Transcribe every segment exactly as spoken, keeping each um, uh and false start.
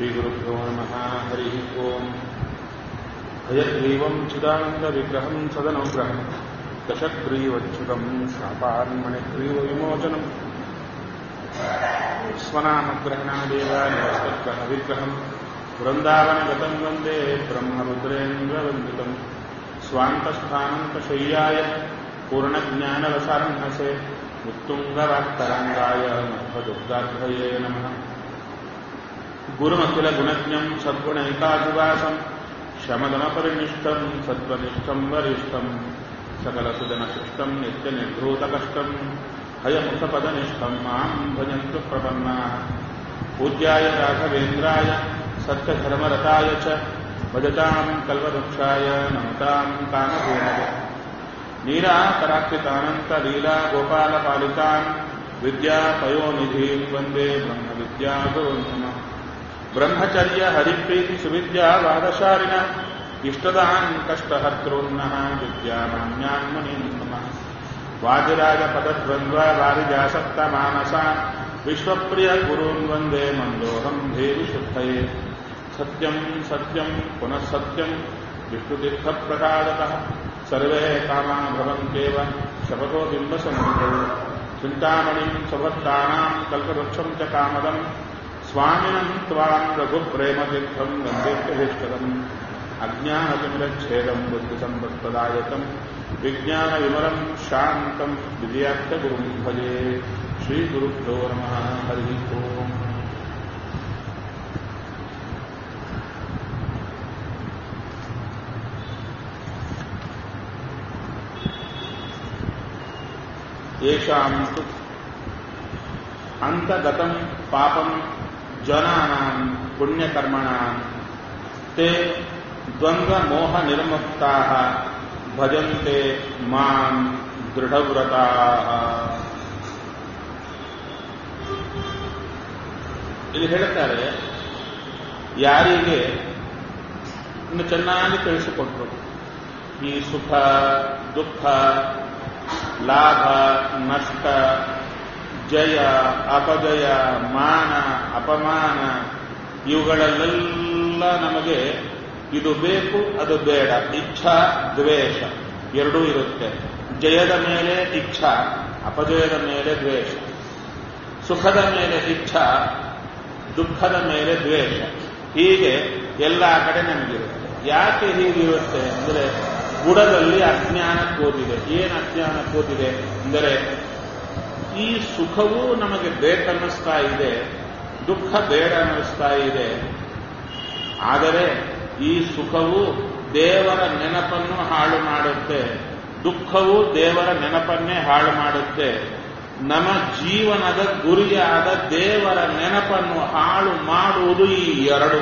श्रीगुरुभ्यो नमः। हरिः ओम्। हयग्रीवं चिदानन्दविग्रहं सदनुग्रहं दशग्रीवच्छुतं शापान्मणिग्रीवविमोचनं स्वनामग्रहणादेव निरस्तग्रहविग्रहं वृन्दावनगतं वन्दे ब्रह्मरुद्रेन्द्रवन्दितं स्वान्तस्थानन्तशय्याय पूर्णज्ञानरसार्णसे उत्तुङ्गवाक्तराङ्गाय मध्वदुर्गाध्वये नमः। गुरुमखिलगुणज्ञं सद्गुणैकाधिवासं शमदमपरिनिष्ठं सत्त्वनिष्ठं वरिष्ठं सकलसुजनशिष्टं नित्यनिर्धूतकष्टं हयमुखपदनिष्ठं मां भजन्तु प्रपन्नाः। पूज्याय राघवेन्द्राय सत्यधर्मरताय च भजतां कल्पवृक्षाय नमतां कामधेनवे। लीलाकराक्षितानन्तलीलागोपालपालिकान् विद्यापयोनिधीं वन्दे ब्रह्मविद्यागुरुन् नमः। ब्रह्मचर्य हरिप्रीति सुविद्या वादशालिनः इष्टदान् कष्टहर्तॄन्नः विद्यामान्यान् मुनीन् नमः। वादिराजपदद्वन्द्व वारिजासक्तमानसान् विश्वप्रिय गुरून् वन्दे मन्दोऽहं देवि शुद्धये। सत्यं सत्यं पुनः सत्यं विष्णुतीर्थप्रसादतः सर्वे कामा भवन्त्येव शपथो बिम्बसन्निधौ। चिन्तामणिं सुभक्तानां कल्पवृक्षं च कामदं स्वामिनं त्वां रघुप्रेमतीर्थं वन्देभ्यभीष्टदम्। अज्ञानतिमिरच्छेदं बुद्धिसम्पत्प्रदायकं विज्ञानविमलं शान्तं विजयाख्यगुरुं भजे। श्रीगुरुभ्यो नमः। हरिः ओम्। येषां तु अन्तगतं पापं जनानां पुण्यकर्मणां ते द्वन्द्वमोहनिर्मुक्ताः भजन्ते मां दृढव्रताः। ಇಲ್ಲಿ ಹೇಳ್ತಾರೆ, ಯಾರಿಗೆ ಇನ್ನು ಚೆನ್ನಾಗಿ ತಿಳಿಸಿಕೊಟ್ರು ಈ ಸುಖ ದುಃಖ ಲಾಭ ನಷ್ಟ ಜಯ ಅಪಜಯ ಮಾನ ಅಪಮಾನ ಇವುಗಳಲ್ಲೆಲ್ಲ ನಮಗೆ ಇದು ಬೇಕು ಅದು ಬೇಡ, ಇಚ್ಛಾ ದ್ವೇಷ ಎರಡೂ ಇರುತ್ತೆ. ಜಯದ ಮೇಲೆ ಇಚ್ಛಾ, ಅಪಜಯದ ಮೇಲೆ ದ್ವೇಷ, ಸುಖದ ಮೇಲೆ ಇಚ್ಛಾ, ದುಃಖದ ಮೇಲೆ ದ್ವೇಷ, ಹೀಗೆ ಎಲ್ಲ ಕಡೆ ನಮಗಿರುತ್ತೆ. ಯಾಕೆ ಹೀಗಿರುತ್ತೆ ಅಂದರೆ ಬುಡದಲ್ಲಿ ಅಜ್ಞಾನ ಕೂತಿದೆ. ಏನು ಅಜ್ಞಾನ ಕೂತಿದೆ ಅಂದರೆ ಈ ಸುಖವೂ ನಮಗೆ ಬೇಕನ್ನಿಸ್ತಾ ಇದೆ, ದುಃಖ ಬೇಡ ಅನ್ನಿಸ್ತಾ ಇದೆ. ಆದರೆ ಈ ಸುಖವು ದೇವರ ನೆನಪನ್ನು ಹಾಳು ಮಾಡುತ್ತೆ, ದುಃಖವು ದೇವರ ನೆನಪನ್ನೇ ಹಾಳು ಮಾಡುತ್ತೆ. ನಮ್ಮ ಜೀವನದ ಗುರಿಯಾದ ದೇವರ ನೆನಪನ್ನು ಹಾಳು ಮಾಡುವುದು ಈ ಎರಡು.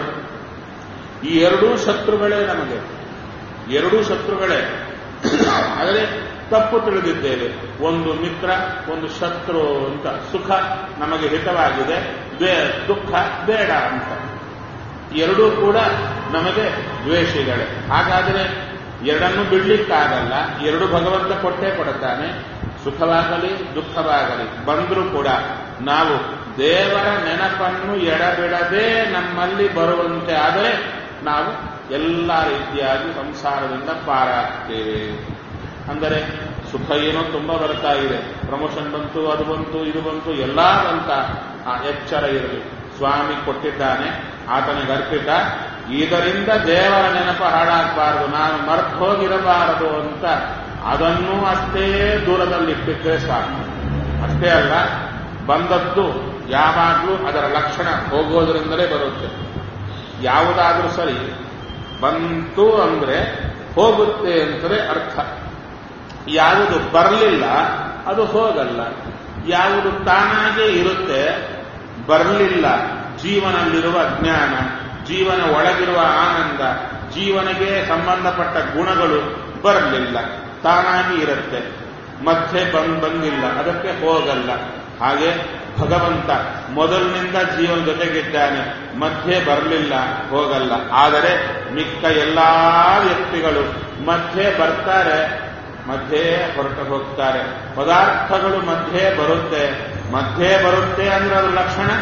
ಈ ಎರಡೂ ಶತ್ರುಗಳೇ ನಮಗೆ, ಎರಡೂ ಶತ್ರುಗಳೇ. ಆದರೆ ತಪ್ಪು ತಿಳಿದಿದ್ದೇವೆ, ಒಂದು ಮಿತ್ರ ಒಂದು ಶತ್ರು ಅಂತ. ಸುಖ ನಮಗೆ ಹಿತವಾಗಿದೆ, ದುಃಖ ಬೇಡ ಅಂತ. ಎರಡೂ ಕೂಡ ನಮಗೆ ದ್ವೇಷಿಗಳೇ. ಹಾಗಾದರೆ ಎರಡನ್ನೂ ಬಿಡ್ಲಿಕ್ಕಾಗಲ್ಲ, ಎರಡು ಭಗವಂತ ಕೊಟ್ಟೇ ಕೊಡುತ್ತಾನೆ. ಸುಖವಾಗಲಿ ದುಃಖವಾಗಲಿ ಬಂದರೂ ಕೂಡ ನಾವು ದೇವರ ನೆನಪನ್ನು ಎಡಬಿಡದೆ ನಮ್ಮಲ್ಲಿ ಬರುವಂತೆ ಆದರೆ ನಾವು ಎಲ್ಲ ರೀತಿಯಾಗಿ ಸಂಸಾರದಿಂದ ಪಾರಾಗ್ತೇವೆ. ಅಂದರೆ ಸುಖ ಏನೋ ತುಂಬ ಬರ್ತಾ ಇದೆ, ಪ್ರಮೋಷನ್ ಬಂತು, ಅದು ಬಂತು, ಇದು ಬಂತು, ಎಲ್ಲ ಬಂತ. ಆ ಎಚ್ಚರ ಇರಲಿ, ಸ್ವಾಮಿ ಕೊಟ್ಟಿದ್ದಾನೆ, ಆತನಿಗೆ ಅರ್ಪಿತ. ಇದರಿಂದ ದೇವರ ನೆನಪ ಹಾಳಾಗಬಾರದು, ನಾನು ಮರ್ತು ಹೋಗಿರಬಾರದು ಅಂತ ಅದನ್ನೂ ಅಷ್ಟೇ ದೂರದಲ್ಲಿಟ್ಟಿದ್ದರೆ ಸಾಕು. ಅಷ್ಟೇ ಅಲ್ಲ, ಬಂದದ್ದು ಯಾವಾಗಲೂ ಅದರ ಲಕ್ಷಣ ಹೋಗೋದ್ರಿಂದಲೇ ಬರುತ್ತೆ. ಯಾವುದಾದ್ರೂ ಸರಿ ಬಂತು ಅಂದ್ರೆ ಹೋಗುತ್ತೆ ಅಂತಲೇ ಅರ್ಥ. ಯಾವುದು ಬರಲಿಲ್ಲ ಅದು ಹೋಗಲ್ಲ. ಯಾವುದು ತಾನಾಗೇ ಇರುತ್ತೆ, ಬರಲಿಲ್ಲ, ಜೀವನದಲ್ಲಿರುವ ಜ್ಞಾನ, ಜೀವನ ಒಳಗಿರುವ ಆನಂದ, ಜೀವನಗೆ ಸಂಬಂಧಪಟ್ಟ ಗುಣಗಳು ಬರಲಿಲ್ಲ, ತಾನಾಗಿ ಇರುತ್ತೆ. ಮಧ್ಯೆ ಬಂದ್ ಬಂದಿಲ್ಲ, ಅದಕ್ಕೆ ಹೋಗಲ್ಲ. ಹಾಗೆ ಭಗವಂತ ಮೊದಲಿನಿಂದ ಜೀವನ ಜೊತೆಗಿದ್ದಾನೆ, ಮಧ್ಯೆ ಬರಲಿಲ್ಲ, ಹೋಗಲ್ಲ. ಆದರೆ ಮಿಕ್ಕ ಎಲ್ಲಾ ವ್ಯಕ್ತಿಗಳು ಮಧ್ಯೆ ಬರ್ತಾರೆ, ಮಧ್ಯೆ ಹೊರಟು ಹೋಗ್ತಾರೆ. ಪದಾರ್ಥಗಳು ಮಧ್ಯೆ ಬರುತ್ತೆ, ಮಧ್ಯೆ ಬರುತ್ತೆ ಅಂದ್ರೆ ಅದರ ಲಕ್ಷಣ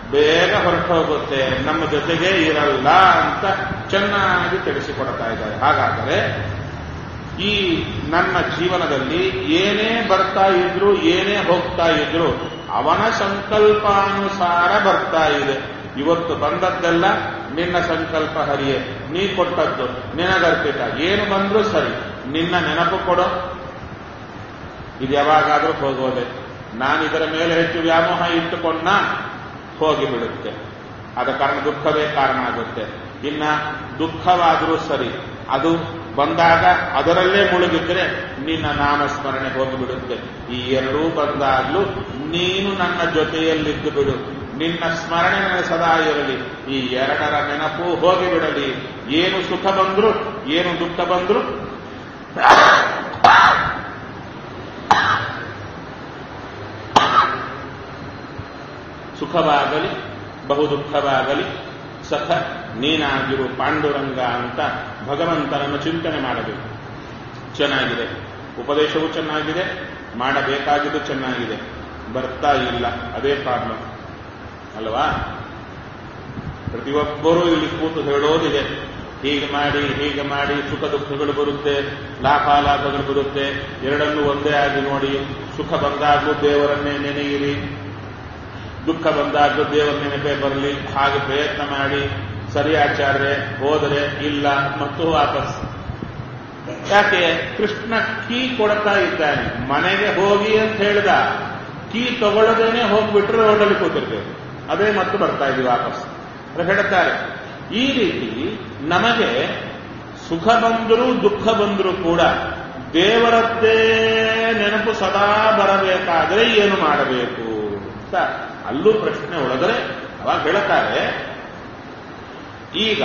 ಬೇಗ ಹೊರಟು ಹೋಗುತ್ತೆ, ನಮ್ಮ ಜೊತೆಗೆ ಇರಲ್ಲ ಅಂತ ಚೆನ್ನಾಗಿ ತಿಳಿಸಿಕೊಡ್ತಾ ಇದ್ದಾರೆ. ಹಾಗಾದರೆ ಈ ನನ್ನ ಜೀವನದಲ್ಲಿ ಏನೇ ಬರ್ತಾ ಇದ್ರು ಏನೇ ಹೋಗ್ತಾ ಇದ್ರು ಅವನ ಸಂಕಲ್ಪಾನುಸಾರ ಬರ್ತಾ ಇದೆ. ಇವತ್ತು ಬಂದದ್ದೆಲ್ಲ ನಿನ್ನ ಸಂಕಲ್ಪ ಹರಿಯೇ, ನೀ ಕೊಟ್ಟದ್ದು ನಿನಗರ್ಪಿತ. ಏನು ಬಂದ್ರೂ ಸರಿ, ನಿನ್ನ ನೆನಪು ಕೊಡೋ. ಇದು ಯಾವಾಗಾದ್ರೂ ಹೋಗೋದೆ. ನಾನಿದರ ಮೇಲೆ ಹೆಚ್ಚು ವ್ಯಾಮೋಹ ಇಟ್ಟುಕೊಂಡ ಹೋಗಿಬಿಡುತ್ತೆ. ಆದ ಕಾರಣ ದುಃಖವೇ ಕಾರಣ ಆಗುತ್ತೆ. ಇನ್ನ ದುಃಖವಾದರೂ ಸರಿ, ಅದು ಬಂದಾಗ ಅದರಲ್ಲೇ ಮುಳುಗಿದ್ರೆ ನಿನ್ನ ನಾಮಸ್ಮರಣೆ ಹೋಗಿಬಿಡುತ್ತೆ. ಈ ಎರಡೂ ಬಂದಾಗಲೂ ನೀನು ನನ್ನ ಜೊತೆಯಲ್ಲಿದ್ದು ಬಿಡು, ನಿನ್ನ ಸ್ಮರಣೆ ನನಗೆ ಸದಾ ಇರಲಿ. ಈ ಎರಡರ ನೆನಪು ಹೋಗಿಬಿಡಲಿ. ಏನು ಸುಖ ಬಂದ್ರು ಏನು ದುಃಖ ಬಂದ್ರು ಸುಖವಾಗಲಿ ಬಹು ದುಃಖವಾಗಲಿ ಸಖ ನೀನಾಗಿರು ಪಾಂಡುರಂಗ ಅಂತ ಭಗವಂತನನ್ನು ಚಿಂತನೆ ಮಾಡಬೇಕು. ಚೆನ್ನಾಗಿದೆ, ಉಪದೇಶವೂ ಚೆನ್ನಾಗಿದೆ, ಮಾಡಬೇಕಾಗಿದ್ದು ಚೆನ್ನಾಗಿದೆ, ಬರ್ತಾ ಇಲ್ಲ, ಅದೇ ಪ್ರಾಬ್ಲಮ್ ಅಲ್ವಾ? ಪ್ರತಿಯೊಬ್ಬರೂ ಇಲ್ಲಿ ಕೂತು ಹೇಳೋದಿದೆ, ಹೀಗೆ ಮಾಡಿ ಹೀಗೆ ಮಾಡಿ ಸುಖ ದುಃಖಗಳು ಬರುತ್ತೆ, ಲಾಭಾಲಾಭಗಳು ಬರುತ್ತೆ, ಎರಡನ್ನೂ ಒಂದೇ ಆಗಿ ನೋಡಿ. ಸುಖ ಬಂದಾಗಲೂ ದೇವರನ್ನೇ ನೆನೆಯಿರಿ, ದುಃಖ ಬಂದಾಗಲೂ ದೇವರ ನೆನಪೇ ಬರಲಿ. ಹಾಗೆ ಪ್ರಯತ್ನ ಮಾಡಿ. ಸರಿ ಆಚಾರ್ಯ, ಹೋದರೆ ಇಲ್ಲ ಮತ್ತು ವಾಪಸ್. ಯಾಕೆ? ಕೃಷ್ಣ ಕೀ ಕೊಡ್ತಾ ಇದ್ದಾನೆ. ಮನೆಗೆ ಹೋಗಿ ಅಂತ ಹೇಳಿದ, ಕೀ ತಗೊಳ್ಳದೇನೆ ಹೋಗ್ಬಿಟ್ರೆ ರೋಡಲ್ಲಿ ಕೂತಿರ್ಬೇಕು. ಅದೇ ಮತ್ತು ಬರ್ತಾ ಇದ್ವಿ ವಾಪಸ್ ಹೇಳ್ತಾರೆ. ಈ ರೀತಿ ನಮಗೆ ಸುಖ ಬಂದರೂ ದುಃಖ ಬಂದರೂ ಕೂಡ ದೇವರದ್ದೇ ನೆನಪು ಸದಾ ಬರಬೇಕಾದ್ರೆ ಏನು ಮಾಡಬೇಕು ಅಂತ ಅಲ್ಲೂ ಪ್ರಶ್ನೆ ಒಳಗರೆ ಅವಾಗ ಹೇಳ್ತಾರೆ. ಈಗ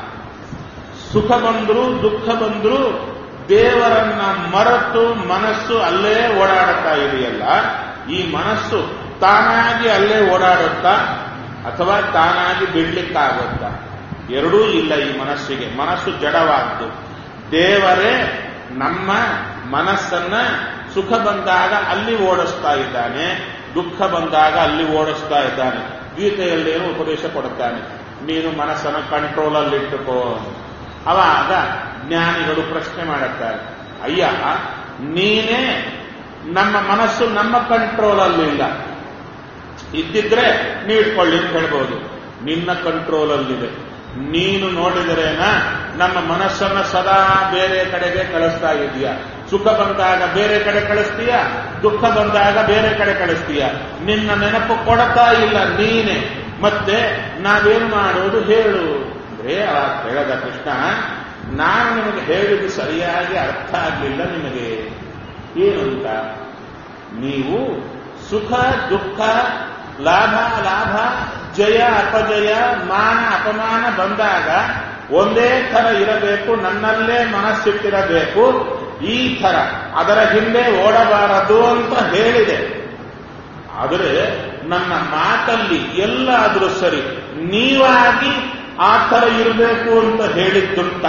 ಸುಖ ಬಂದರೂ ದುಃಖ ಬಂದರೂ ದೇವರನ್ನ ಮರೆತು ಮನಸ್ಸು ಅಲ್ಲೇ ಓಡಾಡುತ್ತಾ ಇದೆಯಲ್ಲ, ಈ ಮನಸ್ಸು ತಾನಾಗಿ ಅಲ್ಲೇ ಓಡಾಡುತ್ತಾ ಅಥವಾ ತಾನಾಗಿ ಬಿಡ್ಲಿಕ್ಕಾಗುತ್ತಾ? ಎರಡೂ ಇಲ್ಲ ಈ ಮನಸ್ಸಿಗೆ. ಮನಸ್ಸು ಜಡವಾದ್ದು. ದೇವರೇ ನಮ್ಮ ಮನಸ್ಸನ್ನ ಸುಖ ಬಂದಾಗ ಅಲ್ಲಿ ಓಡಿಸ್ತಾ ಇದ್ದಾನೆ, ದುಃಖ ಬಂದಾಗ ಅಲ್ಲಿ ಓಡಿಸ್ತಾ ಇದ್ದಾನೆ. ಗೀತೆಯಲ್ಲೇನು ಉಪದೇಶ ಕೊಡುತ್ತಾನೆ, ನೀನು ಮನಸ್ಸನ್ನು ಕಂಟ್ರೋಲಲ್ಲಿಟ್ಟುಕೋ. ಅವಾಗ ಜ್ಞಾನಿಗಳು ಪ್ರಶ್ನೆ ಮಾಡುತ್ತಾರೆ, ಅಯ್ಯ ನೀನೇ ನಮ್ಮ ಮನಸ್ಸು ನಮ್ಮ ಕಂಟ್ರೋಲಲ್ಲಿಲ್ಲ, ಇದ್ದಿದ್ರೆ ನೀವು ಇಟ್ಕೊಳ್ಳಿ ಅಂತ ಹೇಳ್ಬೋದು. ನಿನ್ನ ಕಂಟ್ರೋಲಲ್ಲಿದೆ. ನೀನು ನೋಡಿದರೇನ ನಮ್ಮ ಮನಸ್ಸನ್ನ ಸದಾ ಬೇರೆ ಕಡೆಗೆ ಕಳಿಸ್ತಾ ಇದೀಯ. ಸುಖ ಬಂದಾಗ ಬೇರೆ ಕಡೆ ಕಳಿಸ್ತೀಯ, ದುಃಖ ಬಂದಾಗ ಬೇರೆ ಕಡೆ ಕಳಿಸ್ತೀಯ. ನಿನ್ನ ನೆನಪು ಕೊಡ್ತಾ ಇಲ್ಲ ನೀನೆ. ಮತ್ತೆ ನಾವೇನು ಮಾಡೋದು ಹೇಳು ಅಂದ್ರೆ ಅವಾಗ ಹೇಳದ ಕೃಷ್ಣ, ನಾನು ನಿಮಗೆ ಹೇಳಿದ್ದು ಸರಿಯಾಗಿ ಅರ್ಥ ಆಗಲಿಲ್ಲ ನಿಮಗೆ. ಏನು ಅಂತ? ನೀವು ಸುಖ ದುಃಖ ಲಾಭ ಲಾಭ ಜಯ ಅಪಜಯ ಮಾನ ಅಪಮಾನ ಬಂದಾಗ ಒಂದೇ ಥರ ಇರಬೇಕು, ನನ್ನಲ್ಲೇ ಮನಸ್ಸಿಟ್ಟಿರಬೇಕು, ಈ ಥರ ಅದರ ಹಿಂದೆ ಓಡಬಾರದು ಅಂತ ಹೇಳಿದೆ. ಆದರೆ ನನ್ನ ಮಾತಲ್ಲಿ ಎಲ್ಲಾದರೂ ಸರಿ ನೀವಾಗಿ ಆ ಥರ ಇರಬೇಕು ಅಂತ ಹೇಳಿದ್ದುಂಟ?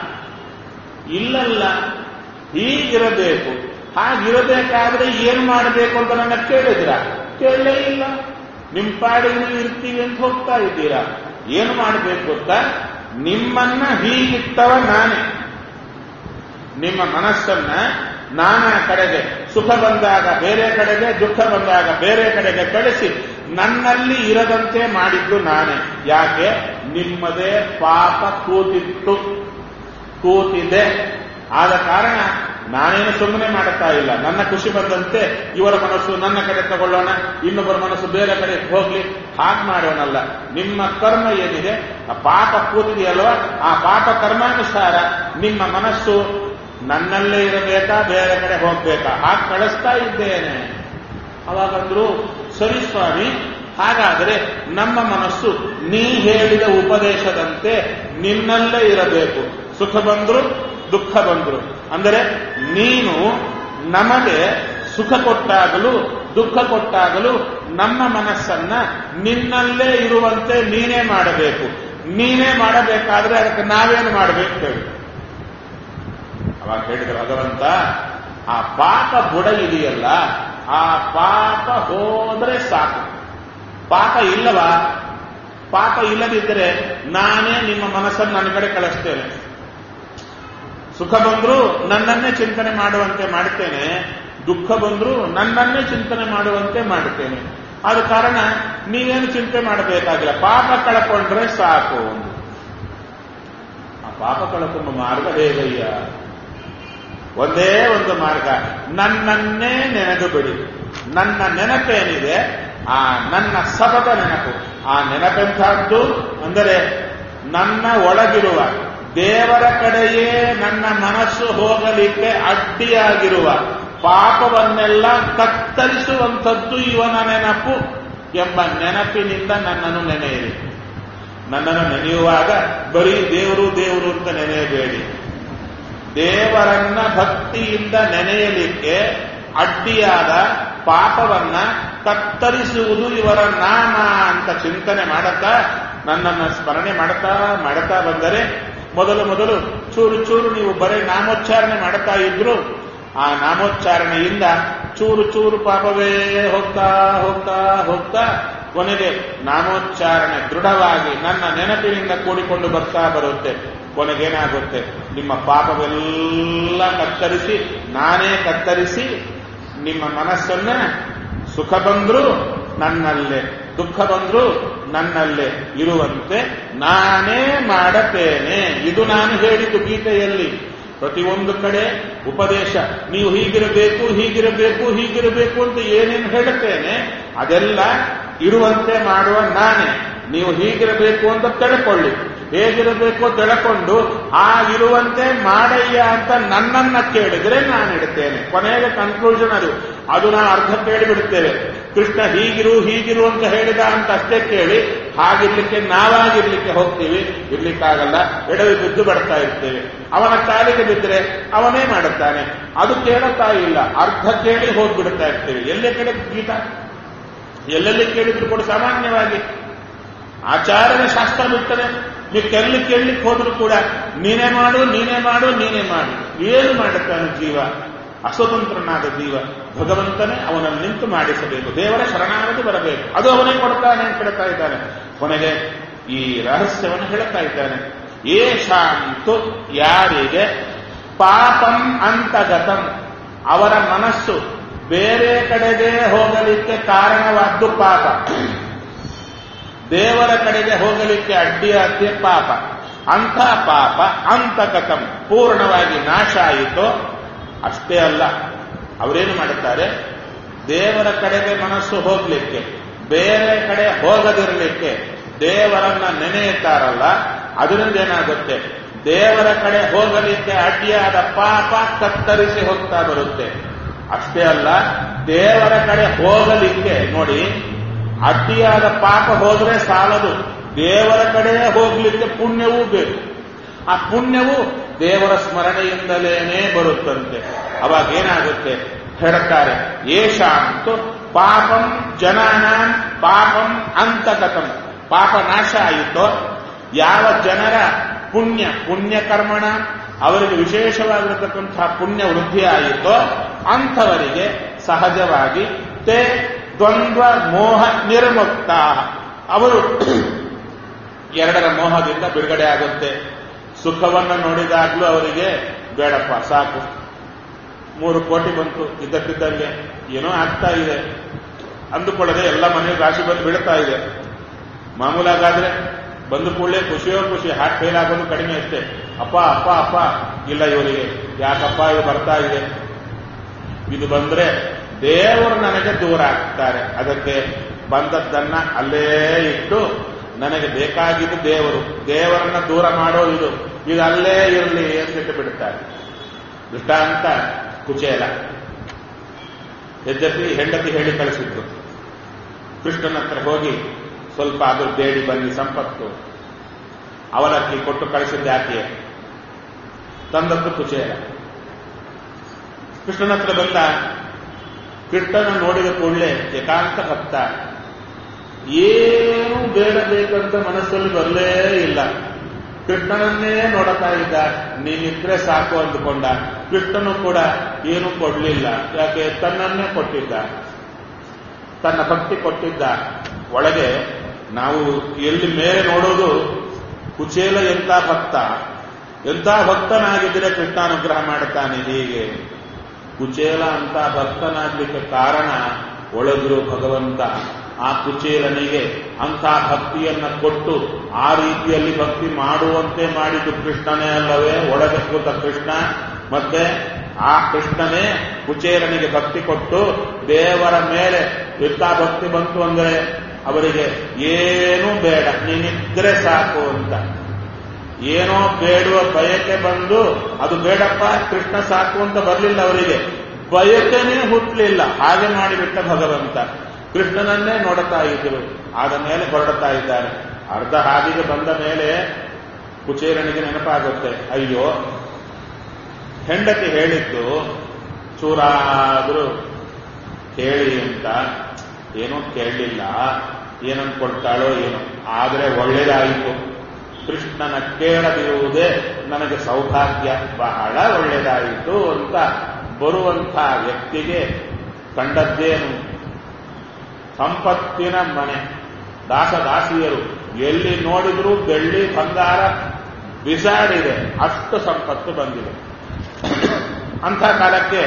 ಇಲ್ಲಲ್ಲ, ಹೀಗಿರಬೇಕು. ಹಾಗಿರಬೇಕಾದ್ರೆ ಏನು ಮಾಡಬೇಕು ಅಂತ ನನ್ನ ಕೇಳಿದ್ರ? ಕೇಳಲೇ ಇಲ್ಲ. ನಿಮ್ಮ ಪಾಡಿಗೆ ನೀವು ಇರ್ತೀವಿ ಅಂತ ಹೋಗ್ತಾ ಇದ್ದೀರಾ. ಏನು ಮಾಡಬೇಕು ಗೊತ್ತಾ? ನಿಮ್ಮನ್ನ ಹೀಗಿಟ್ಟವ ನಾನೇ. ನಿಮ್ಮ ಮನಸ್ಸನ್ನ ನಾನಾ ಕಡೆಗೆ ಸುಖ ಬಂದಾಗ ಬೇರೆ ಕಡೆಗೆ, ದುಃಖ ಬಂದಾಗ ಬೇರೆ ಕಡೆಗೆ ಕಳಿಸಿ ನನ್ನಲ್ಲಿ ಇರದಂತೆ ಮಾಡಿದ್ದು ನಾನೇ. ಯಾಕೆ? ನಿಮ್ಮದೇ ಪಾಪ ಕೂತಿತ್ತು, ಕೂತಿದೆ. ಆದ ಕಾರಣ ನಾನೇನು ಸುಮ್ಮನೆ ಮಾಡುತ್ತಾ ಇಲ್ಲ. ನನ್ನ ಖುಷಿ ಬಂದಂತೆ ಇವರ ಮನಸ್ಸು ನನ್ನ ಕಡೆ ತಗೊಳ್ಳೋಣ, ಇನ್ನೊಬ್ಬರ ಮನಸ್ಸು ಬೇರೆ ಕಡೆ ಹೋಗ್ಲಿ, ಹಾಗೆ ಮಾಡೋಣಲ್ಲ. ನಿಮ್ಮ ಕರ್ಮ ಏನಿದೆ, ಆ ಪಾಪ ಕೂತಿದೆಯಲ್ವ, ಆ ಪಾಪ ಕರ್ಮಾನುಸಾರ ನಿಮ್ಮ ಮನಸ್ಸು ನನ್ನಲ್ಲೇ ಇರಬೇಕಾ ಬೇರೆ ಕಡೆ ಹೋಗ್ಬೇಕಾ, ಹಾಗೆ ಕಳಿಸ್ತಾ ಇದ್ದೇನೆ. ಅವಾಗಂದ್ರು, ಸರಿ ಸ್ವಾಮಿ, ಹಾಗಾದರೆ ನಮ್ಮ ಮನಸ್ಸು ನೀ ಹೇಳಿದ ಉಪದೇಶದಂತೆ ನಿನ್ನಲ್ಲೇ ಇರಬೇಕು. ಸುಖ ಬಂದ್ರು ದುಃಖ ಬಂದ್ರು ಅಂದರೆ ನೀನು ನಮಗೆ ಸುಖ ಕೊಟ್ಟಾಗಲೂ ದುಃಖ ಕೊಟ್ಟಾಗಲೂ ನಮ್ಮ ಮನಸ್ಸನ್ನ ನಿನ್ನಲ್ಲೇ ಇರುವಂತೆ ನೀನೇ ಮಾಡಬೇಕು. ನೀನೇ ಮಾಡಬೇಕಾದ್ರೆ ಅದಕ್ಕೆ ನಾವೇನು ಮಾಡಬೇಕು ಹೇಳಿ. ಅವಾಗ ಹೇಳಿದ ಭಗವಂತ, ಆ ಪಾಪ ಬುಡ ಇದೆಯಲ್ಲ, ಆ ಪಾಪ ಹೋದ್ರೆ ಸಾಕು. ಪಾಪ ಇಲ್ಲವಾ ಪಾಪ ಇಲ್ಲದಿದ್ದರೆ ನಾನೇ ನಿಮ್ಮ ಮನಸ್ಸನ್ನು ನನ್ನ ಕಡೆ ಕಳಿಸ್ತೇನೆ. ಸುಖ ಬಂದರೂ ನನ್ನನ್ನೇ ಚಿಂತನೆ ಮಾಡುವಂತೆ ಮಾಡ್ತೇನೆ, ದುಃಖ ಬಂದರೂ ನನ್ನನ್ನೇ ಚಿಂತನೆ ಮಾಡುವಂತೆ ಮಾಡ್ತೇನೆ. ಆದ ಕಾರಣ ನೀವೇನು ಚಿಂತೆ ಮಾಡಬೇಕಾಗಿಲ್ಲ, ಪಾಪ ಕಳ್ಕೊಂಡ್ರೆ ಸಾಕು. ಆ ಪಾಪ ಕಳ್ಕೊಂಡ ಮಾರ್ಗ ಹೇಗಯ್ಯ? ಒಂದೇ ಒಂದು ಮಾರ್ಗ, ನನ್ನನ್ನೇ ನೆನೆದು ಬಿಡಿ. ನನ್ನ ನೆನಪೇನಿದೆ ಆ ನನ್ನ ಸತತ ನೆನಪು, ಆ ನೆನಪೆಂಥದ್ದು ಅಂದರೆ ನನ್ನ ಒಳಗಿರುವ ದೇವರ ಕಡೆಯೇ ನನ್ನ ಮನಸ್ಸು ಹೋಗಲಿಕ್ಕೆ ಅಡ್ಡಿಯಾಗಿರುವ ಪಾಪವನ್ನೆಲ್ಲ ಕತ್ತರಿಸುವಂಥದ್ದು ಇವನ ನೆನಪು ಎಂಬ ನೆನಪಿನಿಂದ ನನ್ನನ್ನು ನೆನೆಯಿರಿ. ನನ್ನನ್ನು ನೆನೆಯುವಾಗ ಬರೀ ದೇವರು ದೇವರು ಅಂತ ನೆನೆಯಬೇಡಿ. ದೇವರನ್ನ ಭಕ್ತಿಯಿಂದ ನೆನೆಯಲಿಕ್ಕೆ ಅಡ್ಡಿಯಾದ ಪಾಪವನ್ನ ಕತ್ತರಿಸುವುದು ಇವರ ನಾಮ ಅಂತ ಚಿಂತನೆ ಮಾಡುತ್ತಾ ನನ್ನನ್ನು ಸ್ಮರಣೆ ಮಾಡುತ್ತಾ ಮಾಡುತ್ತಾ ಬಂದರೆ, ಮೊದಲು ಮೊದಲು ಚೂರು ಚೂರು ನೀವು ಬರೀ ನಾಮೋಚ್ಚಾರಣೆ ಮಾಡುತ್ತಾ ಇದ್ರು ಆ ನಾಮೋಚ್ಚಾರಣೆಯಿಂದ ಚೂರು ಚೂರು ಪಾಪವೇ ಹೋಗ್ತಾ ಹೋಗ್ತಾ ಹೋಗ್ತಾ ಕೊನೆಗೆ ನಾಮೋಚ್ಚಾರಣೆ ದೃಢವಾಗಿ ನನ್ನ ನೆನಪಿನಿಂದ ಕೂಡಿಕೊಂಡು ಬರ್ತಾ ಬರುತ್ತೆ. ಕೊನೆಗೇನಾಗುತ್ತೆ? ನಿಮ್ಮ ಪಾಪವೆಲ್ಲ ಕತ್ತರಿಸಿ ನಾನೇ ಕತ್ತರಿಸಿ ನಿಮ್ಮ ಮನಸ್ಸನ್ನ ಸುಖ ಬಂದ್ರೂ ನನ್ನಲ್ಲೇ, ದುಃಖ ಬಂದ್ರೂ ನನ್ನಲ್ಲೇ ಇರುವಂತೆ ನಾನೇ ಮಾಡುತ್ತೇನೆ. ಇದು ನಾನು ಹೇಳಿದ್ದು ಗೀತೆಯಲ್ಲಿ. ಪ್ರತಿಯೊಂದು ಕಡೆ ಉಪದೇಶ, ನೀವು ಹೀಗಿರಬೇಕು ಹೀಗಿರಬೇಕು ಹೀಗಿರಬೇಕು ಅಂತ ಏನೇನು ಹೇಳುತ್ತೇನೆ ಅದೆಲ್ಲ ಇರುವಂತೆ ಮಾಡುವ ನಾನೇ. ನೀವು ಹೀಗಿರಬೇಕು ಅಂತ ತಿಳ್ಕೊಳ್ಳಿ, ಹೇಗಿರಬೇಕು ತಿಳ್ಕೊಂಡು ಆ ಇರುವಂತೆ ಮಾಡಯ್ಯ ಅಂತ ನನ್ನನ್ನ ಕೇಳಿದ್ರೆ ನಾನು ಇಡುತ್ತೇನೆ. ಕೊನೆಗೆ ಕನ್ಕ್ಲೂಷನ್ ಅದು ಅದು ನಾವು ಅರ್ಧ ಕೇಳಿಬಿಡುತ್ತೇವೆ. ಕೃಷ್ಣ ಹೀಗಿರು ಹೀಗಿರು ಅಂತ ಹೇಳಿದ ಅಂತ ಅಷ್ಟೇ ಕೇಳಿ ಹಾಗಿರ್ಲಿಕ್ಕೆ ನಾವಾಗಿರ್ಲಿಕ್ಕೆ ಹೋಗ್ತೀವಿ, ಇರ್ಲಿಕ್ಕಾಗಲ್ಲ, ಎಡವಿ ಬಿದ್ದು ಬಿಡ್ತಾ ಇರ್ತೇವೆ. ಅವನ ಕಾಲಿಗೆ ಬಿದ್ದರೆ ಅವನೇ ಮಾಡುತ್ತಾನೆ, ಅದು ಕೇಳುತ್ತಾ ಇಲ್ಲ, ಅರ್ಧ ಕೇಳಿ ಹೋಗ್ಬಿಡ್ತಾ ಇರ್ತೇವೆ. ಎಲ್ಲೇ ಕಡೆ ಗೀತ ಎಲ್ಲೆಲ್ಲಿ ಕೇಳಿದ್ರು ಕೂಡ ಸಾಮಾನ್ಯವಾಗಿ ಆಚಾರ್ಯನ ಶಾಸ್ತ್ರ ಬಿಡ್ತದೆ. ನೀವು ಕೆಲ್ಲಿ ಕೇಳಲಿಕ್ಕೆ ಹೋದ್ರು ಕೂಡ ನೀನೇ ಮಾಡು ನೀನೇ ಮಾಡು ನೀನೇ ಮಾಡು. ಏನು ಮಾಡುತ್ತಾನೆ ಜೀವ? ಅಸ್ವತಂತ್ರನಾದ ಜೀವ ಭಗವಂತನೇ ಅವನನ್ನು ನಿಂತು ಮಾಡಿಸಬೇಕು. ದೇವರ ಶರಣಾಗತಿ ಬರಬೇಕು, ಅದು ಅವನೇ ಕೊಡ್ತಾನೆ ಅಂತ ಹೇಳ್ತಾ ಇದ್ದಾನೆ. ಕೊನೆಗೆ ಈ ರಹಸ್ಯವನ್ನು ಹೇಳ್ತಾ ಇದ್ದಾನೆ. ಏಷಾಂತು ಯಾರಿಗೆ ಪಾಪಂ ಅಂತಗತಂ, ಅವರ ಮನಸ್ಸು ಬೇರೆ ಕಡೆಗೆ ಹೋಗಲಿಕ್ಕೆ ಕಾರಣವಾದ್ದು ಪಾಪ, ದೇವರ ಕಡೆಗೆ ಹೋಗಲಿಕ್ಕೆ ಅಡ್ಡಿಯಾದ್ದೇ ಪಾಪ. ಅಂಥ ಪಾಪ ಅಂತಗತಂ ಪೂರ್ಣವಾಗಿ ನಾಶ ಆಯಿತು. ಅಷ್ಟೇ ಅಲ್ಲ, ಅವರೇನು ಮಾಡುತ್ತಾರೆ? ದೇವರ ಕಡೆಗೆ ಮನಸ್ಸು ಹೋಗ್ಲಿಕ್ಕೆ, ಬೇರೆ ಕಡೆ ಹೋಗದಿರಲಿಕ್ಕೆ ದೇವರನ್ನ ನೆನೆಯುತ್ತಾರಲ್ಲ, ಅದರಿಂದ ಏನಾಗುತ್ತೆ? ದೇವರ ಕಡೆ ಹೋಗಲಿಕ್ಕೆ ಅಡ್ಡಿಯಾದ ಪಾಪ ಕತ್ತರಿಸಿ ಹೋಗ್ತಾ ಬರುತ್ತೆ. ಅಷ್ಟೇ ಅಲ್ಲ, ದೇವರ ಕಡೆ ಹೋಗಲಿಕ್ಕೆ ನೋಡಿ, ಅಡ್ಡಿಯಾದ ಪಾಪ ಹೋದ್ರೆ ಸಾಲದು, ದೇವರ ಕಡೆ ಹೋಗ್ಲಿಕ್ಕೆ ಪುಣ್ಯವೂ ಬೇಕು. ಆ ಪುಣ್ಯವು ದೇವರ ಸ್ಮರಣೆಯಿಂದಲೇನೇ ಬರುತ್ತಂತೆ. ಅವಾಗ ಏನಾಗುತ್ತೆ ಹೇಳ್ತಾರೆ, ಏಷಾಂತು ಪಾಪಂ ಜನಾನಾಂ ಪಾಪಂ ಅಂತಗತಂ, ಪಾಪ ನಾಶ ಆಯಿತೋ, ಯಾವ ಜನರ ಪುಣ್ಯ ಪುಣ್ಯ ಕರ್ಮಣ ಅವರಿಗೆ ವಿಶೇಷವಾಗಿರತಕ್ಕಂತಹ ಪುಣ್ಯ ವೃದ್ಧಿ ಆಯಿತೋ ಅಂಥವರಿಗೆ ಸಹಜವಾಗಿ ತೇ ದ್ವಂದ್ವ ಮೋಹ ನಿರ್ಮುಕ್ತ, ಅವರು ಎರಡರ ಮೋಹದಿಂದ ಬಿಡುಗಡೆ ಆಗುತ್ತೆ. ಸುಖವನ್ನು ನೋಡಿದಾಗಲೂ ಅವರಿಗೆ ಬೇಡಪ್ಪ ಸಾಕು, ಮೂರು ಕೋಟಿ ಬಂತು ಇದ್ದಕ್ಕಿದ್ದಂಗೆ, ಏನೋ ಆಗ್ತಾ ಇದೆ ಅಂದುಕೊಳ್ಳದೆ ಎಲ್ಲ ಮನೆಗೆ ರಾಶಿ ಬಂದು ಬೀಳ್ತಾ ಇದೆ. ಮಾಮೂಲಾಗಾದ್ರೆ ಬಂದು ಕೂಡಲೇ ಖುಷಿಯೋ ಖುಷಿ, ಹಾರ್ಟ್ ಫೇಲ್ ಆಗೋದು ಕಡಿಮೆ ಅಷ್ಟೇ. ಅಪ್ಪ ಅಪ್ಪ ಅಪ್ಪ ಇಲ್ಲ ಇವರಿಗೆ, ಯಾಕಪ್ಪ ಇದು ಬರ್ತಾ ಇದೆ? ಇದು ಬಂದ್ರೆ ದೇವರು ನನಗೆ ದೂರ ಆಗ್ತಾರೆ. ಅದಕ್ಕೆ ಬಂದದ್ದನ್ನ ಅಲ್ಲೇ ಇಟ್ಟು ನನಗೆ ಬೇಕಾಗಿದ್ದು ದೇವರು, ದೇವರನ್ನ ದೂರ ಮಾಡೋ ಇದು ಇದು ಅಲ್ಲೇ ಇರಲಿ ಅಂತ ಇಟ್ಟು ಬಿಡುತ್ತಾರೆ. ದೃಷ್ಟಾಂತ ಕುಚೇಲ. ಯದ್ಯಪಿ ಹೆಂಡತಿ ಹೇಳಿ ಕಳಿಸಿದ್ರು, ಕೃಷ್ಣನ ಹತ್ರ ಹೋಗಿ ಸ್ವಲ್ಪ ಅದು ಬೇಡಿ ಬನ್ನಿ ಸಂಪತ್ತು, ಅವಲಕ್ಕಿ ಕೊಟ್ಟು ಕಳಿಸಿದ್ದ ಯಾಕೆ? ತಂದದ್ದು ಕುಚೇಲ. ಕೃಷ್ಣನ ಹತ್ರ ಬಂದ. ಕೃಷ್ಣನ ನೋಡಿದ ಕೂಡಲೇ ಏಕಾಂತ ಭಕ್ತ, ಏನು ಬೇಡ ಬೇಕಂತ ಮನಸ್ಸಲ್ಲಿ ಬರಲೇ ಇಲ್ಲ. ಕೃಷ್ಣನನ್ನೇ ನೋಡುತ್ತಾ ಇದ್ದ. ನೀನಿದ್ರೆ ಸಾಕು ಅಂದುಕೊಂಡ. ಕೃಷ್ಣನು ಕೂಡ ಏನೂ ಕೊಡಲಿಲ್ಲ. ಯಾಕೆ? ತನ್ನನ್ನೇ ಕೊಟ್ಟಿದ್ದ, ತನ್ನ ಭಕ್ತಿ ಕೊಟ್ಟಿದ್ದ. ಒಳಗೆ ನಾವು ಎಲ್ಲಿ ಮೇಲೆ ನೋಡೋದು ಕುಚೇಲ ಎಂಥ ಭಕ್ತ, ಎಂಥ ಭಕ್ತನಾಗಿದ್ದರೆ ಕೃಷ್ಣಾನುಗ್ರಹ ಮಾಡುತ್ತಾನೆ. ಹೀಗೆ ಕುಚೇಲ ಅಂತ ಭಕ್ತನಾಗಲಿಕ್ಕೆ ಕಾರಣ ಒಳಗಿರೋ ಭಗವಂತ ಆ ಕುಚೇಲನಿಗೆ ಅಂಥ ಭಕ್ತಿಯನ್ನ ಕೊಟ್ಟು ಆ ರೀತಿಯಲ್ಲಿ ಭಕ್ತಿ ಮಾಡುವಂತೆ ಮಾಡಿದ್ದು ಕೃಷ್ಣನೇ ಅಲ್ಲವೇ? ಒಳಗೆ ಕೂತ ಕೃಷ್ಣ. ಮತ್ತೆ ಆ ಕೃಷ್ಣನೇ ಕುಚೇಲನಿಗೆ ಭಕ್ತಿ ಕೊಟ್ಟು ದೇವರ ಮೇಲೆ ಎಂಥ ಭಕ್ತಿ ಬಂತು ಅಂದರೆ ಅವರಿಗೆ ಏನೂ ಬೇಡ, ನೀನಿದ್ರೆ ಸಾಕು ಅಂತ. ಏನೋ ಬೇಡುವ ಬಯಕೆ ಬಂದು ಅದು ಬೇಡಪ್ಪ ಕೃಷ್ಣ ಸಾಕು ಅಂತ ಬರಲಿಲ್ಲ, ಅವರಿಗೆ ಬಯಕೆನೇ ಹುಟ್ಟಲಿಲ್ಲ. ಹಾಗೆ ಮಾಡಿಬಿಟ್ಟ ಭಗವಂತ. ಕೃಷ್ಣನನ್ನೇ ನೋಡುತ್ತಾ ಇದ್ರು. ಆದ ಮೇಲೆ ಹೊರಡುತ್ತಾ ಇದ್ದಾರೆ. ಅರ್ಧ ಹಾದಿಗೆ ಬಂದ ಮೇಲೆ ಕುಚೇಲನಿಗೆ ನೆನಪಾಗುತ್ತೆ, ಅಯ್ಯೋ ಹೆಂಡತಿ ಹೇಳಿದ್ದು ಚೂರಾದರೂ ಕೇಳಿ ಅಂತ. ಏನೋ ಕೇಳಲಿಲ್ಲ, ಏನನ್ಕೊಳ್ತಾಳೋ ಏನೋ, ಆದರೆ ಒಳ್ಳೇದಾಯಿತು. ಕೃಷ್ಣನ ಕೇಳದಿರುವುದೇ ನನಗೆ ಸೌಭಾಗ್ಯ, ಬಹಳ ಒಳ್ಳೆಯದಾಯಿತು ಅಂತ ಬರುವಂಥ ವ್ಯಕ್ತಿಗೆ ಕಂಡದ್ದೇನು? ಸಂಪತ್ತಿನ ಮನೆ, ದಾಸದಾಸಿಯರು ಎಲ್ಲಿ ನೋಡಿದ್ರೂ ಬೆಳ್ಳಿ ಬಂಗಾರ ಬಿಸಾಡಿದೆ, ಅಷ್ಟು ಸಂಪತ್ತು ಬಂದಿದೆ. ಅಂಥ ಕಾಲಕ್ಕೆ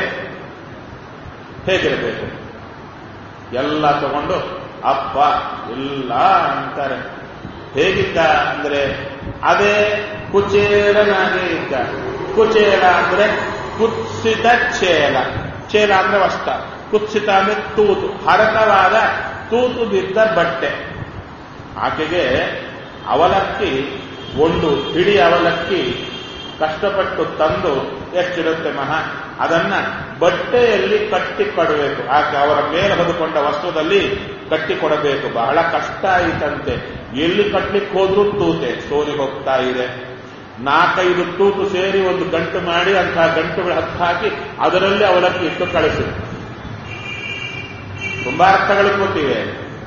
ಹೇಗಿರಬೇಕು? ಎಲ್ಲ ತಗೊಂಡು ಅಪ್ಪ ಇಲ್ಲ ಅಂತಾರೆ. ಹೇಗಿದ್ದ ಅಂದ್ರೆ ಅದೇ ಕುಚೇಲನಾಗೇ ಇದ್ದ. ಕುಚೇಲ ಅಂದ್ರೆ ಕುತ್ಸಿತ ಚೇಲ, ಚೇಲ ಅಂದ್ರೆ ವಸ್ತ್ರ, ಕುತ್ಸಿತ ಅಂದ್ರೆ ತೂತು, ಹರಕವಾದ ತೂತು ಬಿದ್ದ ಬಟ್ಟೆ. ಆಕೆಗೆ ಅವಲಕ್ಕಿ ಒಂದು ಹಿಡಿ ಅವಲಕ್ಕಿ ಕಷ್ಟಪಟ್ಟು ತಂದು ಎಷ್ಟಿರುತ್ತೆ ಮಹಾ, ಅದನ್ನ ಬಟ್ಟೆಯಲ್ಲಿ ಕಟ್ಟಿ ಕೊಡಬೇಕು. ಆಕೆ ಅವರ ಮೇಲೆ ಹೊಂದಿಕೊಂಡ ವಸ್ತ್ರದಲ್ಲಿ ಕಟ್ಟಿ ಕೊಡಬೇಕು. ಬಹಳ ಕಷ್ಟ ಆಯಿತಂತೆ. ಎಲ್ಲಿ ಕಟ್ಲಿಕ್ಕೆ ಹೋದ್ರೂ ತೂತೆ ಸೋರಿ ಹೋಗ್ತಾ ಇದೆ. ನಾಲ್ಕೈದು ತೂತು ಸೇರಿ ಒಂದು ಗಂಟು ಮಾಡಿ ಅಂತಹ ಗಂಟುಗಳು ಹತ್ತು ಹಾಕಿ ಅದರಲ್ಲಿ ಅವಲಕ್ಕಿ ಇಟ್ಟು ಕಳಿಸಿ. ತುಂಬಾ ಅರ್ಥಗಳು ಕೊಟ್ಟಿವೆ.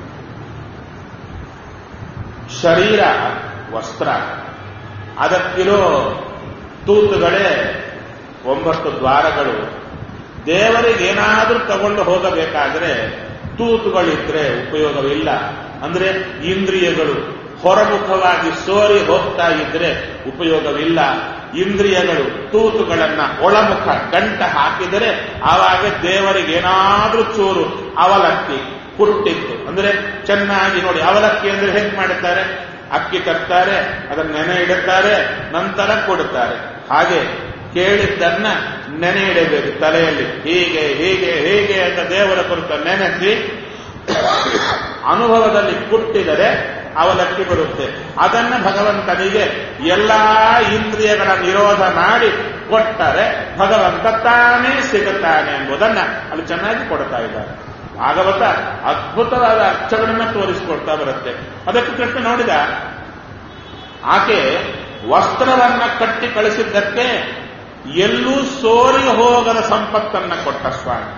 ಶರೀರ ವಸ್ತ್ರ, ಅದಕ್ಕಿರೋ ತೂತುಗಳೇ ಒಂಬತ್ತು ದ್ವಾರಗಳು. ದೇವರಿಗೆ ಏನಾದರೂ ತಗೊಂಡು ಹೋಗಬೇಕಾದ್ರೆ ತೂತುಗಳಿದ್ರೆ ಉಪಯೋಗವಿಲ್ಲ. ಅಂದ್ರೆ ಇಂದ್ರಿಯಗಳು ಹೊರಮುಖವಾಗಿ ಸೋರಿ ಹೋಗ್ತಾ ಇದ್ರೆ ಉಪಯೋಗವಿಲ್ಲ. ಇಂದ್ರಿಯಗಳು ತೂತುಗಳನ್ನ ಒಳಮುಖ ಗಂಟ ಹಾಕಿದರೆ ಆವಾಗ ದೇವರಿಗೆ ಏನಾದ್ರೂ ಚೂರು ಅವಲಕ್ಕಿ ಕುಟ್ಟಿತ್ತು ಅಂದ್ರೆ ಚೆನ್ನಾಗಿ ನೋಡಿ. ಅವಲಕ್ಕಿ ಅಂದ್ರೆ ಹೇಗೆ ಮಾಡುತ್ತಾರೆ? ಅಕ್ಕಿ ತರ್ತಾರೆ, ಅದನ್ನ ನೆನೆ ಇಡುತ್ತಾರೆ, ನಂತರ ಕೊಡುತ್ತಾರೆ. ಹಾಗೆ ಕೇಳಿದ್ದನ್ನ ನೆನೆ ಇಡಬೇಕು ತಲೆಯಲ್ಲಿ. ಹೀಗೆ ಹೀಗೆ ಹೀಗೆ ಅಂತ ದೇವರ ಕುರಿತ ನೆನೆಸಿ ಅನುಭವದಲ್ಲಿ ಕುಟ್ಟಿದರೆ ಅವಲಕ್ಕಿ ಬರುತ್ತೆ. ಅದನ್ನ ಭಗವಂತನಿಗೆ ಎಲ್ಲಾ ಇಂದ್ರಿಯಗಳ ನಿರೋಧ ಮಾಡಿ ಕೊಟ್ಟರೆ ಭಗವಂತ ತಾನೇ ಸಿಗುತ್ತಾನೆ ಎಂಬುದನ್ನ ಅಲ್ಲಿ ಚೆನ್ನಾಗಿ ಕೊಡ್ತಾ ಇದ್ದಾರೆ. ಭಾಗವತ ಅದ್ಭುತವಾದ ಅರ್ಥಗಳನ್ನ ತೋರಿಸಿಕೊಡ್ತಾ ಬರುತ್ತೆ. ಅದಕ್ಕೆ ಕೃಷ್ಣ ನೋಡಿದ, ಆಕೆ ವಸ್ತ್ರವನ್ನ ಕಟ್ಟಿ ಕಳಿಸಿದ್ದಕ್ಕೆ ಎಲ್ಲೂ ಸೋರಿ ಹೋಗದ ಸಂಪತ್ತನ್ನ ಕೊಟ್ಟ ಸ್ವಾಮಿ.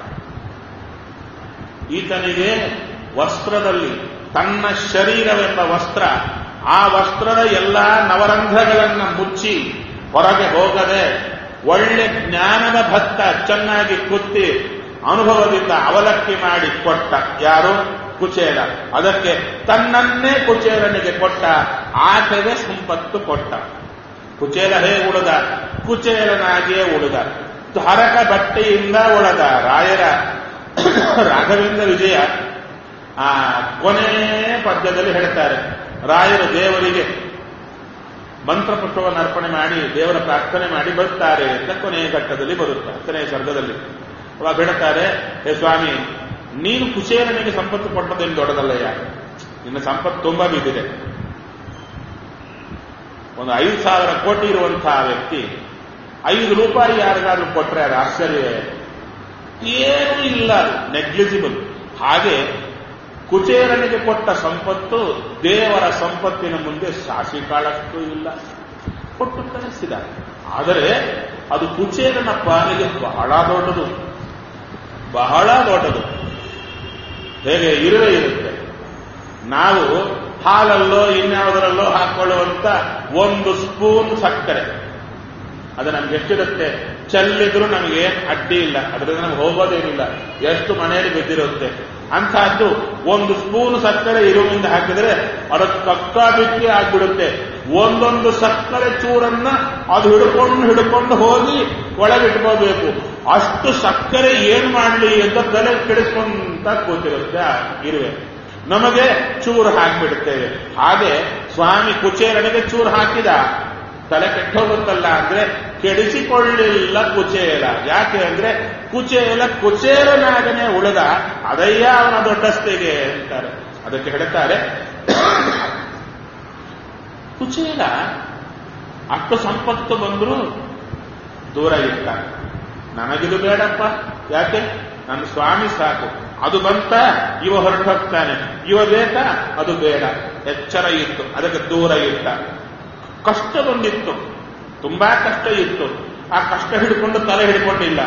ಈತನಿಗೆ ವಸ್ತ್ರದಲ್ಲಿ ತನ್ನ ಶರೀರವೆಂಬ ವಸ್ತ್ರ, ಆ ವಸ್ತ್ರದ ಎಲ್ಲಾ ನವರಂಧ್ರಗಳನ್ನ ಮುಚ್ಚಿ ಹೊರಗೆ ಹೋಗದೆ ಒಳ್ಳೆ ಜ್ಞಾನದ ಭಕ್ತ ಚೆನ್ನಾಗಿ ಕುತ್ತಿ ಅನುಭವದಿಂದ ಅವಲಕ್ಕಿ ಮಾಡಿ ಕೊಟ್ಟ. ಯಾರು? ಕುಚೇಲ. ಅದಕ್ಕೆ ತನ್ನನ್ನೇ ಕುಚೇಲನಿಗೆ ಕೊಟ್ಟ, ಆಕೆಗೆ ಸಂಪತ್ತು ಕೊಟ್ಟ. ಕುಚೇಲ ಹೇಗೆ ಉಳಿದ? ಕುಚೇಲನಾಗಿಯೇ ಉಳಿದ. ಹರಕ ಬಟ್ಟೆಯಿಂದ ಉಳಿದ. ರಾಯರ ರಾಘವೇಂದ್ರ ವಿಜಯ ಆ ಕೊನೆ ಪದ್ಯದಲ್ಲಿ ಹೇಳ್ತಾರೆ, ರಾಯರು ದೇವರಿಗೆ ಮಂತ್ರಪುಷ್ಪವನ್ನು ಅರ್ಪಣೆ ಮಾಡಿ ದೇವರ ಪ್ರಾರ್ಥನೆ ಮಾಡಿ ಬರುತ್ತಾರೆ ಅಂತ ಕೊನೆಯ ಘಟ್ಟದಲ್ಲಿ ಬರುತ್ತೆ, ಹತ್ತನೇ ಸರ್ಗದಲ್ಲಿ. ಅವಾಗ ಹೇಳ್ತಾರೆ, ಹೇ ಸ್ವಾಮಿ, ನೀನು ಕುಚೇಲನಿಗೆ ಸಂಪತ್ತು ಕೊಟ್ಟದೇನು ದೊಡ್ಡದಲ್ಲಯ್ಯ, ನಿನ್ನ ಸಂಪತ್ತು ತುಂಬಾ ಬಿದ್ದಿದೆ. ಒಂದು ಐದು ಸಾವಿರ ಕೋಟಿ ಇರುವಂತಹ ವ್ಯಕ್ತಿ ಐದು ರೂಪಾಯಿ ಯಾರಿಗಾದ್ರೂ ಕೊಟ್ರೆ ಅದು ಆಶ್ಚರ್ಯವೇ? ಏನೂ ಇಲ್ಲ, ನೆಗ್ಲಿಜಿಬಲ್. ಹಾಗೆ ಕುಚೇಲನಿಗೆ ಕೊಟ್ಟ ಸಂಪತ್ತು ದೇವರ ಸಂಪತ್ತಿನ ಮುಂದೆ ಸಾಸಿ ಕಾಳಷ್ಟು ಇಲ್ಲ, ಕೊಟ್ಟು ಕಳಿಸಿದ. ಆದರೆ ಅದು ಕುಚೇಲನ ಪಾಲಿಗೆ ಬಹಳ ದೊಡ್ಡದು, ಬಹಳ ದೊಡ್ಡದು. ಹೇಗೆ ಇರುವೆ ಇರುತ್ತೆ, ನಾವು ಹಾಲಲ್ಲೋ ಇನ್ಯಾವುದರಲ್ಲೋ ಹಾಕೊಳ್ಳುವಂತ ಒಂದು ಸ್ಪೂನ್ ಸಕ್ಕರೆ, ಅದು ನಮ್ಗೆ ಎಷ್ಟಿರುತ್ತೆ? ಚೆಲ್ಲಿದ್ರು ನಮಗೇನು ಅಡ್ಡಿ ಇಲ್ಲ, ಅದರಿಂದ ನಮ್ಗೆ ಹೋಗೋದೇನಿಲ್ಲ. ಎಷ್ಟು ಮನೆಯಲ್ಲಿ ಬಿದ್ದಿರುತ್ತೆ. ಅಂಥದ್ದು ಒಂದು ಸ್ಪೂನ್ ಸಕ್ಕರೆ ಇರುವಿಂದ ಹಾಕಿದರೆ ಅದಕ್ಕೆ ಕಕ್ಕ ಬಿಕ್ಕಿ ಆಗ್ಬಿಡುತ್ತೆ. ಒಂದೊಂದು ಸಕ್ಕರೆ ಚೂರನ್ನ ಅದು ಹಿಡ್ಕೊಂಡು ಹಿಡ್ಕೊಂಡು ಹೋಗಿ ಒಳಗಿಟ್ಕೋಬೇಕು. ಅಷ್ಟು ಸಕ್ಕರೆ ಏನ್ ಮಾಡಲಿ ಅಂತ ತಲೆ ಕೆಡಿಸ್ಕೊಂತ ಕೂತಿರುತ್ತೆ ಆ ಇರುವೆ. ನಮಗೆ ಚೂರು ಹಾಕಿಬಿಡುತ್ತೇವೆ. ಹಾಗೆ ಸ್ವಾಮಿ ಕುಚೇಲನಿಗೆ ಚೂರು ಹಾಕಿದ, ತಲೆ ಕೆಟ್ಟೋಗುತ್ತಲ್ಲ ಅಂದ್ರೆ ಕೆಡಿಸಿಕೊಳ್ಳಿಲ್ಲ ಕುಚೇಲ. ಯಾಕೆ ಅಂದ್ರೆ ಕುಚೇಲ ಕುಚೇಲನಾಗನೆ ಉಳಿದ, ಅದಯ್ಯ ಅವನ ದೊಡ್ಡಸ್ತಿಗೆ ಅಂತಾರೆ. ಅದಕ್ಕೆ ಹೇಳ್ತಾರೆ ಕುಚೇಲ ಅಷ್ಟು ಸಂಪತ್ತು ಬಂದರೂ ದೂರ ಇರ್ತಾನೆ. ನನಗಿದು ಬೇಡಪ್ಪ, ಯಾಕೆ ನನ್ನ ಸ್ವಾಮಿ ಸಾಕು, ಅದು ಬಂತ ಇವ ಹೊರಟು ಹೋಗ್ತಾನೆ, ಇವ ಬೇಕಾ ಅದು ಬೇಡ. ಎಚ್ಚರ ಇತ್ತು, ಅದಕ್ಕೆ ದೂರ ಇಟ್ಟ. ಕಷ್ಟ ಬಂದಿತ್ತು, ತುಂಬಾ ಕಷ್ಟ ಇತ್ತು. ಆ ಕಷ್ಟ ಹಿಡ್ಕೊಂಡು ತಲೆ ಹಿಡ್ಕೊಂಡಿಲ್ಲ.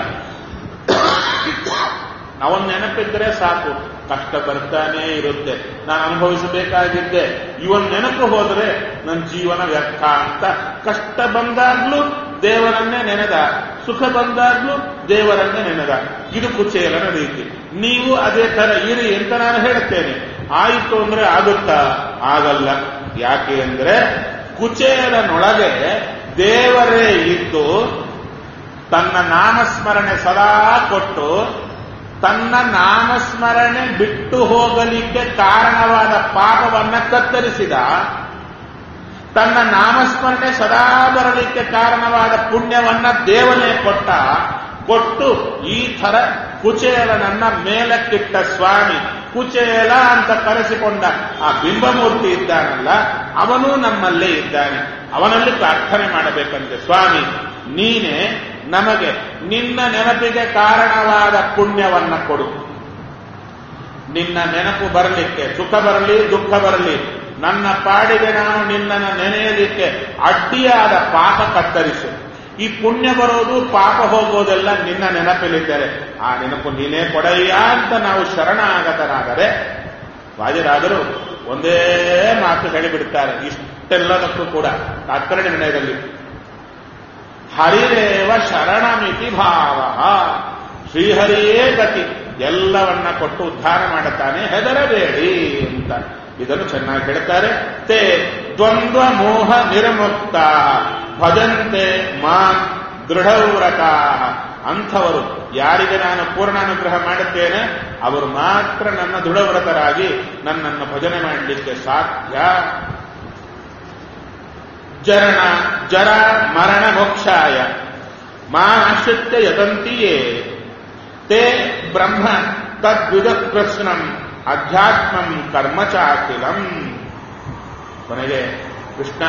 ಅವನ್ ನೆನಪಿದ್ರೆ ಸಾಕು, ಕಷ್ಟ ಬರ್ತಾನೇ ಇರುತ್ತೆ, ನಾನು ಅನುಭವಿಸಬೇಕಾಗಿದ್ದೆ. ಇವನ್ ನೆನಪು ಹೋದ್ರೆ ನನ್ನ ಜೀವನ ವ್ಯರ್ಥ ಅಂತ ಕಷ್ಟ ಬಂದಾಗ್ಲೂ ದೇವರನ್ನೇ ನೆನೆದ, ಸುಖ ಬಂದಾಗ್ಲೂ ದೇವರನ್ನೇ ನೆನೆದ. ಇದು ಕುಚೇಲನ ರೀತಿ. ನೀವು ಅದೇ ತರ ಇರಿ ಅಂತ ನಾನು ಹೇಳುತ್ತೇನೆ. ಆಯಿತು ಅಂದ್ರೆ ಆಗುತ್ತಾ? ಆಗಲ್ಲ. ಯಾಕೆ ಅಂದ್ರೆ ಕುಚೇಲನೊಳಗೆ ದೇವರೇ ಇದ್ದು ತನ್ನ ನಾಮಸ್ಮರಣೆ ಸದಾ ಕೊಟ್ಟು ತನ್ನ ನಾಮಸ್ಮರಣೆ ಬಿಟ್ಟು ಹೋಗಲಿಕ್ಕೆ ಕಾರಣವಾದ ಪಾಪವನ್ನ ಕತ್ತರಿಸಿದ, ತನ್ನ ನಾಮಸ್ಮರಣೆ ಸದಾ ಬರಲಿಕ್ಕೆ ಕಾರಣವಾದ ಪುಣ್ಯವನ್ನ ದೇವನೇ ಕೊಟ್ಟ. ಕೊಟ್ಟು ಈ ಥರ ಕುಚೇಲನನ್ನ ಮೇಲಕ್ಕಿಟ್ಟ ಸ್ವಾಮಿ, ಕುಚೇಲ ಅಂತ ಕರೆಸಿಕೊಂಡ ಆ ಬಿಂಬಮೂರ್ತಿ ಇದ್ದಾನಲ್ಲ, ಅವನೂ ನಮ್ಮಲ್ಲೇ ಇದ್ದಾನೆ. ಅವನಲ್ಲಿ ಪ್ರಾರ್ಥನೆ ಮಾಡಬೇಕಂತೆ, ಸ್ವಾಮಿ ನೀನೇ ನಮಗೆ ನಿನ್ನ ನೆನಪಿಗೆ ಕಾರಣವಾದ ಪುಣ್ಯವನ್ನ ಕೊಡು. ನಿನ್ನ ನೆನಪು ಬರಲಿಕ್ಕೆ, ಸುಖ ಬರಲಿ ದುಃಖ ಬರಲಿ, ನನ್ನ ಪಾಡಿಗೆ ನಾನು ನಿನ್ನನ್ನು ನೆನೆಯಲಿಕ್ಕೆ ಅಡ್ಡಿಯಾದ ಪಾಪ ಕತ್ತರಿಸು. ಈ ಪುಣ್ಯ ಬರೋದು ಪಾಪ ಹೋಗೋದೆಲ್ಲ ನಿನ್ನ ನೆನಪಲ್ಲಿದ್ದರೆ ಆ ನೆನಪು ನೀನೇ ಕೊಡಯ್ಯ ಅಂತ ನಾವು ಶರಣಾಗತರಾದರೆ, ವಾದಿರಾದರು ಒಂದೇ ಮಾತು ಹೇಳಿಬಿಡ್ತಾರೆ ಇಷ್ಟೆಲ್ಲದಕ್ಕೂ ಕೂಡ ತಾತ್ಪರ್ಯ ನಿರ್ಣಯದಲ್ಲಿ. ಹರಿರೇವ ಶರಣಮಿತಿ ಭಾವ, ಶ್ರೀಹರಿಯೇ ಗತಿ, ಎಲ್ಲವನ್ನ ಕೊಟ್ಟು ಉದ್ಧಾರ ಮಾಡುತ್ತಾನೆ, ಹೆದರಬೇಡಿ ಅಂತ ಇದನ್ನು ಚೆನ್ನಾಗಿ ಹೇಳ್ತಾರೆ. ತೇ ದ್ವಂದ್ವ ಮೋಹ ನಿರ್ಮುಕ್ತ ಭಜಂತೆ ಮಾಂ ದೃಢವ್ರತಾ. ಅಂಥವರು ಯಾರಿಗೆ ನಾನು ಪೂರ್ಣಾನುಗ್ರಹ ಮಾಡುತ್ತೇನೆ ಅವರು ಮಾತ್ರ ನನ್ನ ದೃಢವ್ರತರಾಗಿ ನನ್ನನ್ನು ಭಜನೆ ಮಾಡಲಿಕ್ಕೆ ಸಾಧ್ಯ. ಜರಣ ಜರ ಮರಣ ಮೋಕ್ಷಾಯ ಮಾಶ್ರಿತ್ಯ ಯತಂತಿಯೇ ತೇ ಬ್ರಹ್ಮ ತದ್ವಿದ ಕೃಷ್ಣಂ ಅಧ್ಯಾತ್ಮಂ ಕರ್ಮ ಚಾಖಿಲಂ. ಕೊನೆಗೆ ಕೃಷ್ಣ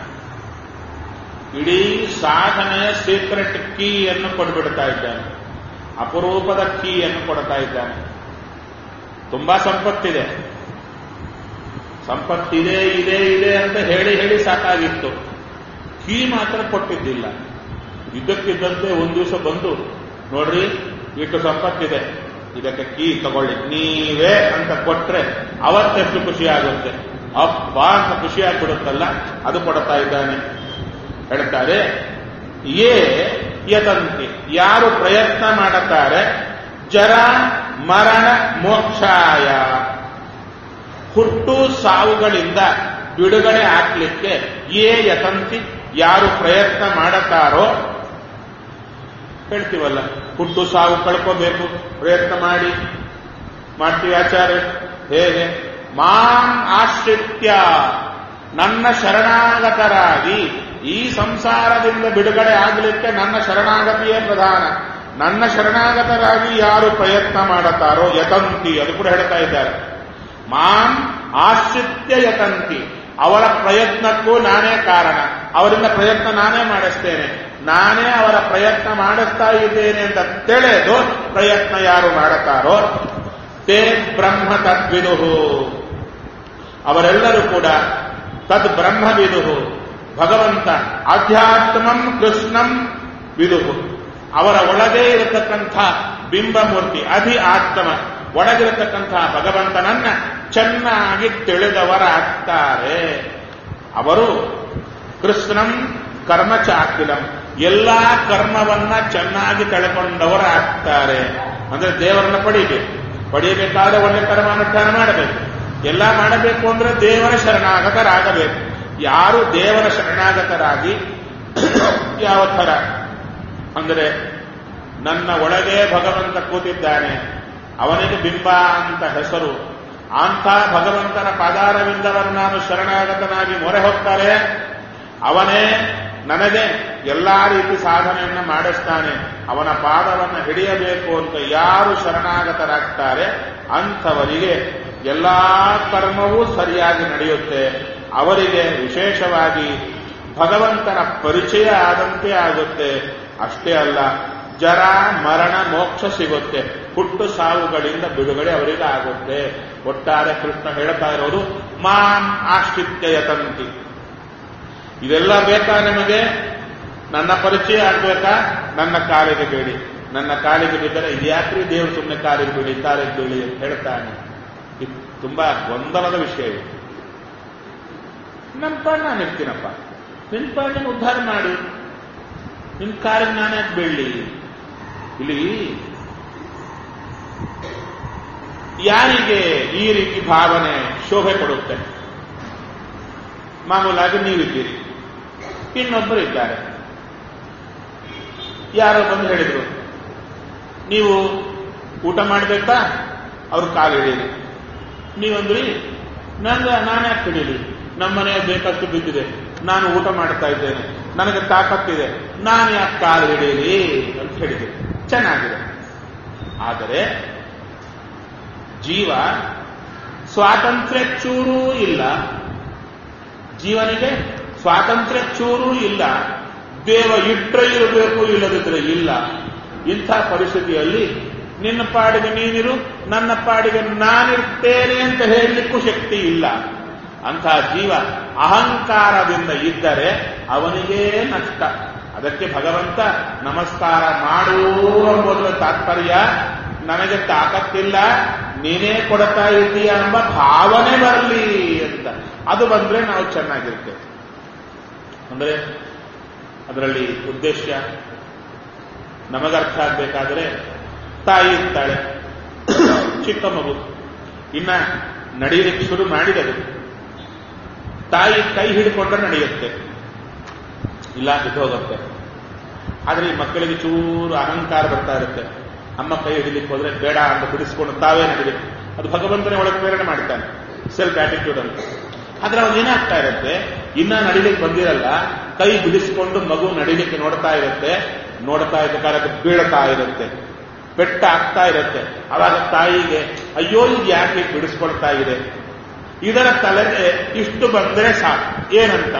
ಇಡೀ ಸಾಧನೆಯ ಸೀಕ್ರೆಟ್ ಕೀಯನ್ನು ಕೊಡ್ಬಿಡ್ತಾ ಇದ್ದಾನೆ, ಅಪರೂಪದ ಕೀಯನ್ನು ಕೊಡ್ತಾ ಇದ್ದಾನೆ. ತುಂಬಾ ಸಂಪತ್ತಿದೆ, ಸಂಪತ್ತಿದೆ ಇದೆ ಇದೆ ಅಂತ ಹೇಳಿ ಹೇಳಿ ಸಾಕಾಗಿತ್ತು, ಕೀ ಮಾತ್ರ ಕೊಟ್ಟಿದ್ದಿಲ್ಲ. ಇದ್ದಕ್ಕಿದ್ದಂತೆ ಒಂದು ದಿವಸ ಬಂದು ನೋಡ್ರಿ ಇಷ್ಟು ಸಂಪತ್ತಿದೆ, ಇದಕ್ಕೆ ಕೀ ತಗೊಳ್ಳಿ ನೀವೇ ಅಂತ ಕೊಟ್ರೆ ಅವತ್ತೆಷ್ಟು ಖುಷಿ ಆಗುತ್ತೆ, ಅಪ್ಪ ಅಂತ ಖುಷಿ ಆಗ್ಬಿಡುತ್ತಲ್ಲ, ಅದು ಕೊಡ್ತಾ ಇದ್ದಾನೆ. ಹೇಳ್ತಾರೆ ಯೇ ಯತಂತಿ, ಯಾರು ಪ್ರಯತ್ನ ಮಾಡುತ್ತಾರೆ, ಜರ ಮರಣ ಮೋಕ್ಷಾಯ, ಹುಟ್ಟು ಸಾವುಗಳಿಂದ ಬಿಡುಗಡೆ ಹಾಕ್ಲಿಕ್ಕೆ ಯೇ ಯತಂತಿ, ಯಾರು ಪ್ರಯತ್ನ ಮಾಡುತ್ತಾರೋ, ಹೇಳ್ತೀವಲ್ಲ ಹುಟ್ಟು ಸಾವು ಕಳ್ಕೋಬೇಕು ಪ್ರಯತ್ನ ಮಾಡಿ ಮಾಡ್ತೀವಿ ಆಚಾರ್ಯ, ಹೇಗೆ ಮಾಂ ಆಶ್ರಿತ್ಯ, ನನ್ನ ಶರಣಾಗತರಾಗಿ ಈ ಸಂಸಾರದಿಂದ ಬಿಡುಗಡೆ ಆಗಲಿಕ್ಕೆ ನನ್ನ ಶರಣಾಗತಿಯೇ ಪ್ರಧಾನ. ನನ್ನ ಶರಣಾಗತರಾಗಿ ಯಾರು ಪ್ರಯತ್ನ ಮಾಡುತ್ತಾರೋ ಯತಂತಿ, ಅದು ಕೂಡ ಹೇಳ್ತಾ ಇದ್ದಾರೆ. ಮಾಂ ಆಶ್ರಿತ್ಯ ಯತಂತಿ, ಅವರ ಪ್ರಯತ್ನಕ್ಕೂ ನಾನೇ ಕಾರಣ, ಅವರಿಂದ ಪ್ರಯತ್ನ ನಾನೇ ಮಾಡಿಸ್ತೇನೆ, ನಾನೇ ಅವರ ಪ್ರಯತ್ನ ಮಾಡಿಸ್ತಾ ಇದ್ದೇನೆ ಅಂತ ತಿಳಿದು ಪ್ರಯತ್ನ ಯಾರು ಮಾಡುತ್ತಾರೋ ತೇ ಬ್ರಹ್ಮ ತದ್ವಿದುಹು, ಅವರೆಲ್ಲರೂ ಕೂಡ ತದ್ ಬ್ರಹ್ಮ ವಿದುಹು, ಭಗವಂತ ಆಧ್ಯಾತ್ಮಂ ಕೃಷ್ಣಂ ವಿದುಹು, ಅವರ ಒಳಗೆ ಇರತಕ್ಕಂಥ ಬಿಂಬಮೂರ್ತಿ ಅಧಿ ಆತ್ಮ, ಒಳಗಿರತಕ್ಕಂಥ ಭಗವಂತನನ್ನ ಚೆನ್ನಾಗಿ ತಿಳಿದವರಾಗ್ತಾರೆ. ಅವರು ಕೃಷ್ಣಂ ಕರ್ಮ ಚಾಖಿಲಂ, ಎಲ್ಲಾ ಕರ್ಮವನ್ನ ಚೆನ್ನಾಗಿ ಕಳ್ಕೊಂಡವರಾಗ್ತಾರೆ. ಅಂದ್ರೆ ದೇವರನ್ನ ಪಡೀಬೇಕು, ಪಡೆಯಬೇಕಾದ ಒಳ್ಳೆ ಕರ್ಮಾನುಷ್ಠಾನ ಮಾಡಬೇಕು. ಎಲ್ಲ ಮಾಡಬೇಕು ಅಂದ್ರೆ ದೇವರ ಶರಣಾಗತರಾಗಬೇಕು. ಯಾರು ದೇವರ ಶರಣಾಗತರಾಗಿ ಯಾವ ಥರ ಅಂದರೆ ನನ್ನ ಒಳಗೆ ಭಗವಂತ ಕೂತಿದ್ದಾನೆ, ಅವನಿಗೆ ಬಿಂಬ ಅಂತ ಹೆಸರು, ಅಂಥ ಭಗವಂತನ ಪಾದಾರವಿಂದವನ್ನು ನಾನು ಶರಣಾಗತನಾಗಿ ಮೊರೆ ಹೋಗ್ತಾರೆ, ಅವನೇ ನನಗೆ ಎಲ್ಲಾ ರೀತಿ ಸಾಧನೆಯನ್ನು ಮಾಡಿಸ್ತಾನೆ. ಅವನ ಪಾದವನ್ನು ಹಿಡಿಯಬೇಕು ಅಂತ ಯಾರು ಶರಣಾಗತರಾಗ್ತಾರೆ ಅಂಥವರಿಗೆ ಎಲ್ಲಾ ಕರ್ಮವೂ ಸರಿಯಾಗಿ ನಡೆಯುತ್ತೆ. ಅವರಿಗೆ ವಿಶೇಷವಾಗಿ ಭಗವಂತನ ಪರಿಚಯ ಆದಂತೆ ಆಗುತ್ತೆ. ಅಷ್ಟೇ ಅಲ್ಲ, ಜರ ಮರಣ ಮೋಕ್ಷ ಸಿಗುತ್ತೆ, ಹುಟ್ಟು ಸಾವುಗಳಿಂದ ಬಿಡುಗಡೆ ಅವರಿಗೆ ಆಗುತ್ತೆ. ಒಟ್ಟಾರೆ ಕೃಷ್ಣ ಹೇಳ್ತಾ ಇರೋದು ಮಾಂ ಆಶ್ರಿತ್ಯ ಯತಂತಿ. ಇದೆಲ್ಲ ಬೇಕಾ ನಿಮಗೆ? ನನ್ನ ಪರಿಚಯ ಆಗ್ಬೇಕಾ? ನನ್ನ ಕಾಲಿಗೆ ಬೀಳಿ. ನನ್ನ ಕಾಲಿಗೆ ಬಿದ್ದರೆ ಇದ್ಯಾಕ್ರಿ ದೇವರು ಸುಮ್ಮನೆ ಕಾಲಿಗೆ ಬೀಳಿ ಕಾಲಿಗೆ ಬೀಳಿ ಅಂತ ಹೇಳ್ತಾನೆ. ಇದು ತುಂಬಾ ಗೊಂದಲದ ವಿಷಯ. ಇದು ನನ್ನ ಪಾಡ್ ನಾನು ಇರ್ತೀನಪ್ಪ, ನಿನ್ ಪಾಡ್ ನೀನು ಉದ್ಧಾರ ಮಾಡಿ, ನಿನ್ ಕಾಲಿಗೆ ನಾನೇ ಬೀಳಿ. ಇಲ್ಲಿ ಯಾರಿಗೆ ಈ ರೀತಿ ಭಾವನೆ ಶೋಭೆ ಕೊಡುತ್ತೆ? ಮಾಮೂಲಾಗಿ ನೀವಿದ್ದೀರಿ, ಇನ್ನೊಬ್ಬರು ಇದ್ದಾರೆ. ಯಾರೋ ಬಂದು ಹೇಳಿದ್ರು, ನೀವು ಊಟ ಮಾಡಬೇಕಾ? ಅವ್ರು ಕಾಲು ಹಿಡೀರಿ. ನೀವಂದ್ರಿ, ನಂಗ ನಾನು ಯಾಕೆ ಹಿಡೀಲಿ? ನಮ್ಮನೆ ಬೇಕಷ್ಟು ಬಿದ್ದಿದೆ, ನಾನು ಊಟ ಮಾಡ್ತಾ ಇದ್ದೇನೆ, ನನಗೆ ತಾಕತ್ತಿದೆ, ನಾನು ಯಾಕೆ ಕಾಲು ಹಿಡೀಲಿ ಅಂತ ಹೇಳಿದೆ. ಚೆನ್ನಾಗಿದೆ. ಆದರೆ ಜೀವ ಸ್ವಾತಂತ್ರ್ಯ ಚೂರೂ ಇಲ್ಲ, ಜೀವನಿಗೆ ಸ್ವಾತಂತ್ರ್ಯ ಚೂರೂ ಇಲ್ಲ. ದೇವ ಇಟ್ಟರೆ ಇರಬೇಕು, ಇಲ್ಲದಿದ್ರೆ ಇಲ್ಲ. ಇಂಥ ಪರಿಸ್ಥಿತಿಯಲ್ಲಿ ನಿನ್ನ ಪಾಡಿಗೆ ನೀನಿರು, ನನ್ನ ಪಾಡಿಗೆ ನಾನಿರ್ತೇನೆ ಅಂತ ಹೇಳಲಿಕ್ಕೂ ಶಕ್ತಿ ಇಲ್ಲ. ಅಂಥ ಜೀವ ಅಹಂಕಾರದಿಂದ ಇದ್ದರೆ ಅವನಿಗೇ ನಷ್ಟ. ಅದಕ್ಕೆ ಭಗವಂತ ನಮಸ್ಕಾರ ಮಾಡು ಎಂಬುದರ ತಾತ್ಪರ್ಯ, ನನಗೆ ತಾಕತ್ತಿಲ್ಲ, ನೀನೇ ಕೊಡ್ತಾ ಇದ್ದೀಯ ಎಂಬ ಭಾವನೆ ಬರಲಿ ಅಂತ. ಅದು ಬಂದ್ರೆ ನಾವು ಚೆನ್ನಾಗಿರ್ತೇವೆ. ಅಂದ್ರೆ ಅದರಲ್ಲಿ ಉದ್ದೇಶ ನಮಗರ್ಥ ಆಗ್ಬೇಕಾದ್ರೆ, ತಾಯಿ ಇರ್ತಾಳೆ, ಚಿಕ್ಕ ಮಗು ಇನ್ನ ನಡೆಯಲಿಕ್ಕೆ ಶುರು ಮಾಡಿದರು. ತಾಯಿ ಕೈ ಹಿಡ್ಕೊಂಡ್ರೆ ನಡೆಯುತ್ತೆ, ಇಲ್ಲ ಬಿದ್ದೋಗುತ್ತೆ. ಆದ್ರೆ ಈ ಮಕ್ಕಳಿಗೆ ಚೂರು ಅಹಂಕಾರ ಬರ್ತಾ ಇರುತ್ತೆ. ಅಮ್ಮ ಕೈ ಹಿಡಿಲಿಕ್ಕೆ ಹೋದ್ರೆ ಬೇಡ ಅಂತ ಬಿಡಿಸ್ಕೊಂಡು ತಾವೇ ನಡಿಬೇಕು. ಅದು ಭಗವಂತನೇ ಒಳಗೆ ಪ್ರೇರಣೆ ಮಾಡ್ತಾನೆ, ಸೆಲ್ಫ್ ಆಟಿಟ್ಯೂಡ್ ಅಂತ. ಆದ್ರೆ ಅವ್ನು ಏನಾಗ್ತಾ ಇರುತ್ತೆ, ಇನ್ನ ನಡಿಲಿಕ್ಕೆ ಬಂದಿರಲ್ಲ, ಕೈ ಬಿಡಿಸಿಕೊಂಡು ಮಗು ನಡಿಲಿಕ್ಕೆ ನೋಡ್ತಾ ಇರುತ್ತೆ. ನೋಡ್ತಾ ಇದ್ದ ಕಾಲಕ್ಕೆ ಬೀಳ್ತಾ ಇರುತ್ತೆ, ಪೆಟ್ಟ ಆಗ್ತಾ ಇರುತ್ತೆ. ಅವಾಗ ತಾಯಿಗೆ ಅಯ್ಯೋ ಇದು ಯಾಕೆ ಬಿಡಿಸ್ಕೊಳ್ತಾ ಇದೆ, ಇದರ ತಲೆಗೆ ಇಷ್ಟು ಬಂದ್ರೆ ಸಾಕು. ಏನಂತ,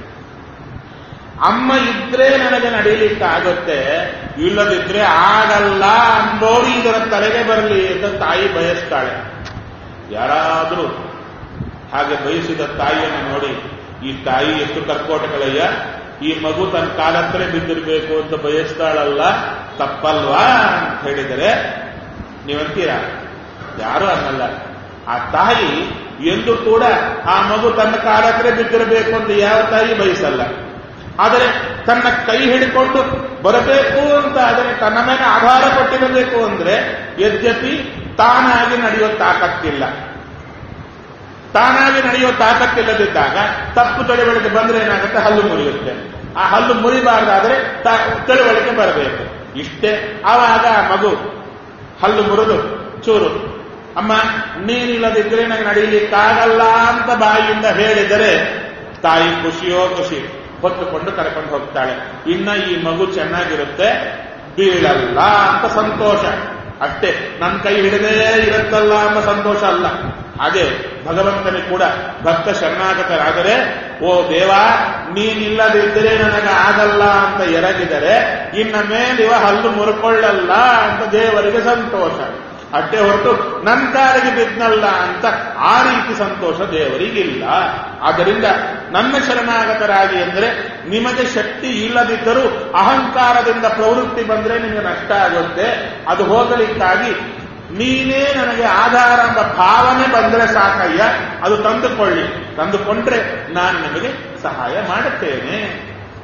ಅಮ್ಮ ಇದ್ರೆ ನನಗೆ ನಡೀಲಿಕ್ಕಾಗುತ್ತೆ, ಇಲ್ಲದಿದ್ರೆ ಆಗಲ್ಲ ಅಂಬೋರು ಇದರ ತಲೆಗೆ ಬರಲಿ ಅಂತ ತಾಯಿ ಬಯಸ್ತಾಳೆ. ಯಾರಾದರೂ ಹಾಗೆ ಬಯಸಿದ ತಾಯಿಯನ್ನು ನೋಡಿ, ಈ ತಾಯಿ ಎಷ್ಟು ಕರ್ಕೋಟಗಳಯ್ಯ, ಈ ಮಗು ತನ್ನ ಕಾಲಂತಲೇ ಬಿದ್ದಿರಬೇಕು ಅಂತ ಬಯಸ್ತಾಳಲ್ಲ, ತಪ್ಪಲ್ವಾ ಅಂತ ಹೇಳಿದರೆ ನೀವಂತೀರಾ? ಯಾರೂ ಅನ್ನಲ್ಲ. ಆ ತಾಯಿ ಎಂದು ಕೂಡ ಆ ಮಗು ತನ್ನ ಕಾಲಂತಲೇ ಬಿದ್ದಿರಬೇಕು ಅಂತ ಯಾವ ತಾಯಿ ಬಯಸಲ್ಲ. ಆದರೆ ತನ್ನ ಕೈ ಹಿಡಿಕೊಂಡು ಬರಬೇಕು ಅಂತ ಆದರೆ ತನ್ನ ಮೇಲೆ ಆಧಾರ ಕೊಟ್ಟಿರಬೇಕು ಅಂದ್ರೆ ಯದ್ಯಪಿ ತಾನಾಗಿ ನಡೆಯೋ ತಾಕತ್ತಿಲ್ಲ. ತಾನಾಗಿ ನಡೆಯೋ ತಾಕತ್ತಿಲ್ಲದಿದ್ದಾಗ ತಪ್ಪು ತಿಳುವಳಿಕೆ ಬಂದ್ರೆ ಏನಾಗುತ್ತೆ, ಹಲ್ಲು ಮುರಿಯುತ್ತೆ. ಆ ಹಲ್ಲು ಮುರಿಬಾರ್ದಾದ್ರೆ ತಿಳುವಳಿಕೆ ಬರಬೇಕು. ಇಷ್ಟೇ. ಆವಾಗ ಮಗು ಹಲ್ಲು ಮುರಿದು ಚೂರು, ಅಮ್ಮ ನೀನಿಲ್ಲದಿದ್ರೆ ನನಗೆ ನಡೀಲಿಕ್ಕಾಗಲ್ಲ ಅಂತ ಬಾಯಿಯಿಂದ ಹೇಳಿದರೆ ತಾಯಿ ಖುಷಿಯೋ ಖುಷಿ, ಹೊತ್ತುಕೊಂಡು ಕರ್ಕೊಂಡು ಹೋಗ್ತಾಳೆ. ಇನ್ನ ಈ ಮಗು ಚೆನ್ನಾಗಿರುತ್ತೆ, ಬೀಳಲ್ಲ ಅಂತ ಸಂತೋಷ ಅಷ್ಟೇ. ನನ್ನ ಕೈ ಹಿಡಿದೇ ಇರುತ್ತಲ್ಲ ಎಂಬ ಸಂತೋಷ ಅಲ್ಲ. ಹಾಗೆ ಭಗವಂತನಿಗೆ ಕೂಡ ಭಕ್ತ ಶರಣಾಗತರಾದರೆ, ಓ ದೇವ ನೀನಿಲ್ಲದಿದ್ದರೆ ನನಗೆ ಆಗಲ್ಲ ಅಂತ ಎರಗಿದರೆ ಇನ್ನ ಮೇಲಿವ ಹಲ್ಲು ಮುರ್ಕೊಳ್ಳಲ್ಲ ಅಂತ ದೇವರಿಗೆ ಸಂತೋಷ ಅಷ್ಟೇ ಹೊರತು ನನ್ನ ಕಾಲಿಗೆ ಬಿದ್ನಲ್ಲ ಅಂತ ಆ ರೀತಿ ಸಂತೋಷ ದೇವರಿಗಿಲ್ಲ. ಆದ್ದರಿಂದ ನನ್ನ ಶರಣಾಗತರಾಗಿ ಅಂದರೆ ನಿಮಗೆ ಶಕ್ತಿ ಇಲ್ಲದಿದ್ದರೂ ಅಹಂಕಾರದಿಂದ ಪ್ರವೃತ್ತಿ ಬಂದರೆ ನಿಮಗೆ ನಷ್ಟ ಆಗುತ್ತೆ. ಅದು ಹೋಗಲಿಕ್ಕಾಗಿ ನೀನೇ ನನಗೆ ಆಧಾರ ಎಂಬ ಭಾವನೆ ಬಂದರೆ ಸಾಕಯ್ಯ, ಅದು ತಂದುಕೊಳ್ಳಿ. ತಂದುಕೊಂಡ್ರೆ ನಾನು ನಿಮಗೆ ಸಹಾಯ ಮಾಡುತ್ತೇನೆ.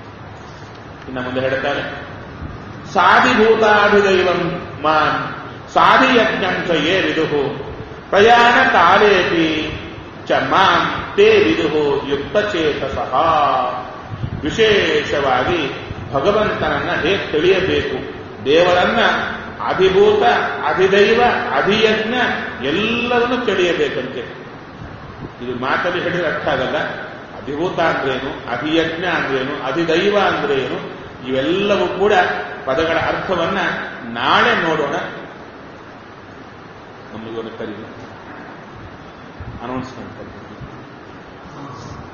ಇನ್ನು ಮುಂದೆ ಹೇಳ್ತಾರೆ, ಸಾಧಿಭೂತಾಭಿದೈವಂ ಮಾನ್ ಸಾಧಿಯಜ್ಞಂಚ ಯೇ ವಿದುಹು ಪ್ರಯಾಣ ಕಾಲೇಪಿ ಚ ಮಾಂ ತೇ ವಿದುಹು ಯುಕ್ತಚೇತಸಃ. ವಿಶೇಷವಾಗಿ ಭಗವಂತನನ್ನ ಹೇಗೆ ತಿಳಿಯಬೇಕು, ದೇವರನ್ನ ಅಧಿಭೂತ, ಅಧಿದೈವ, ಅಧಿಯಜ್ಞ ಎಲ್ಲವನ್ನೂ ತಿಳಿಯಬೇಕಂತೆ. ಇದು ಮಾತಲ್ಲಿ ಹೇಳಿದ್ರೆ ಅರ್ಥ ಆಗಲ್ಲ. ಅಧಿಭೂತ ಅಂದ್ರೇನು, ಅಧಿಯಜ್ಞ ಅಂದ್ರೇನು, ಅಧಿದೈವ ಅಂದ್ರೇನು, ಇವೆಲ್ಲವೂ ಕೂಡ ಪದಗಳ ಅರ್ಥವನ್ನ ನಾಳೆ ನೋಡೋಣ. ನಮಗೊಂದು ಕರೀಲಿ ಅನೌನ್ಸ್ಮೆಂಟ್.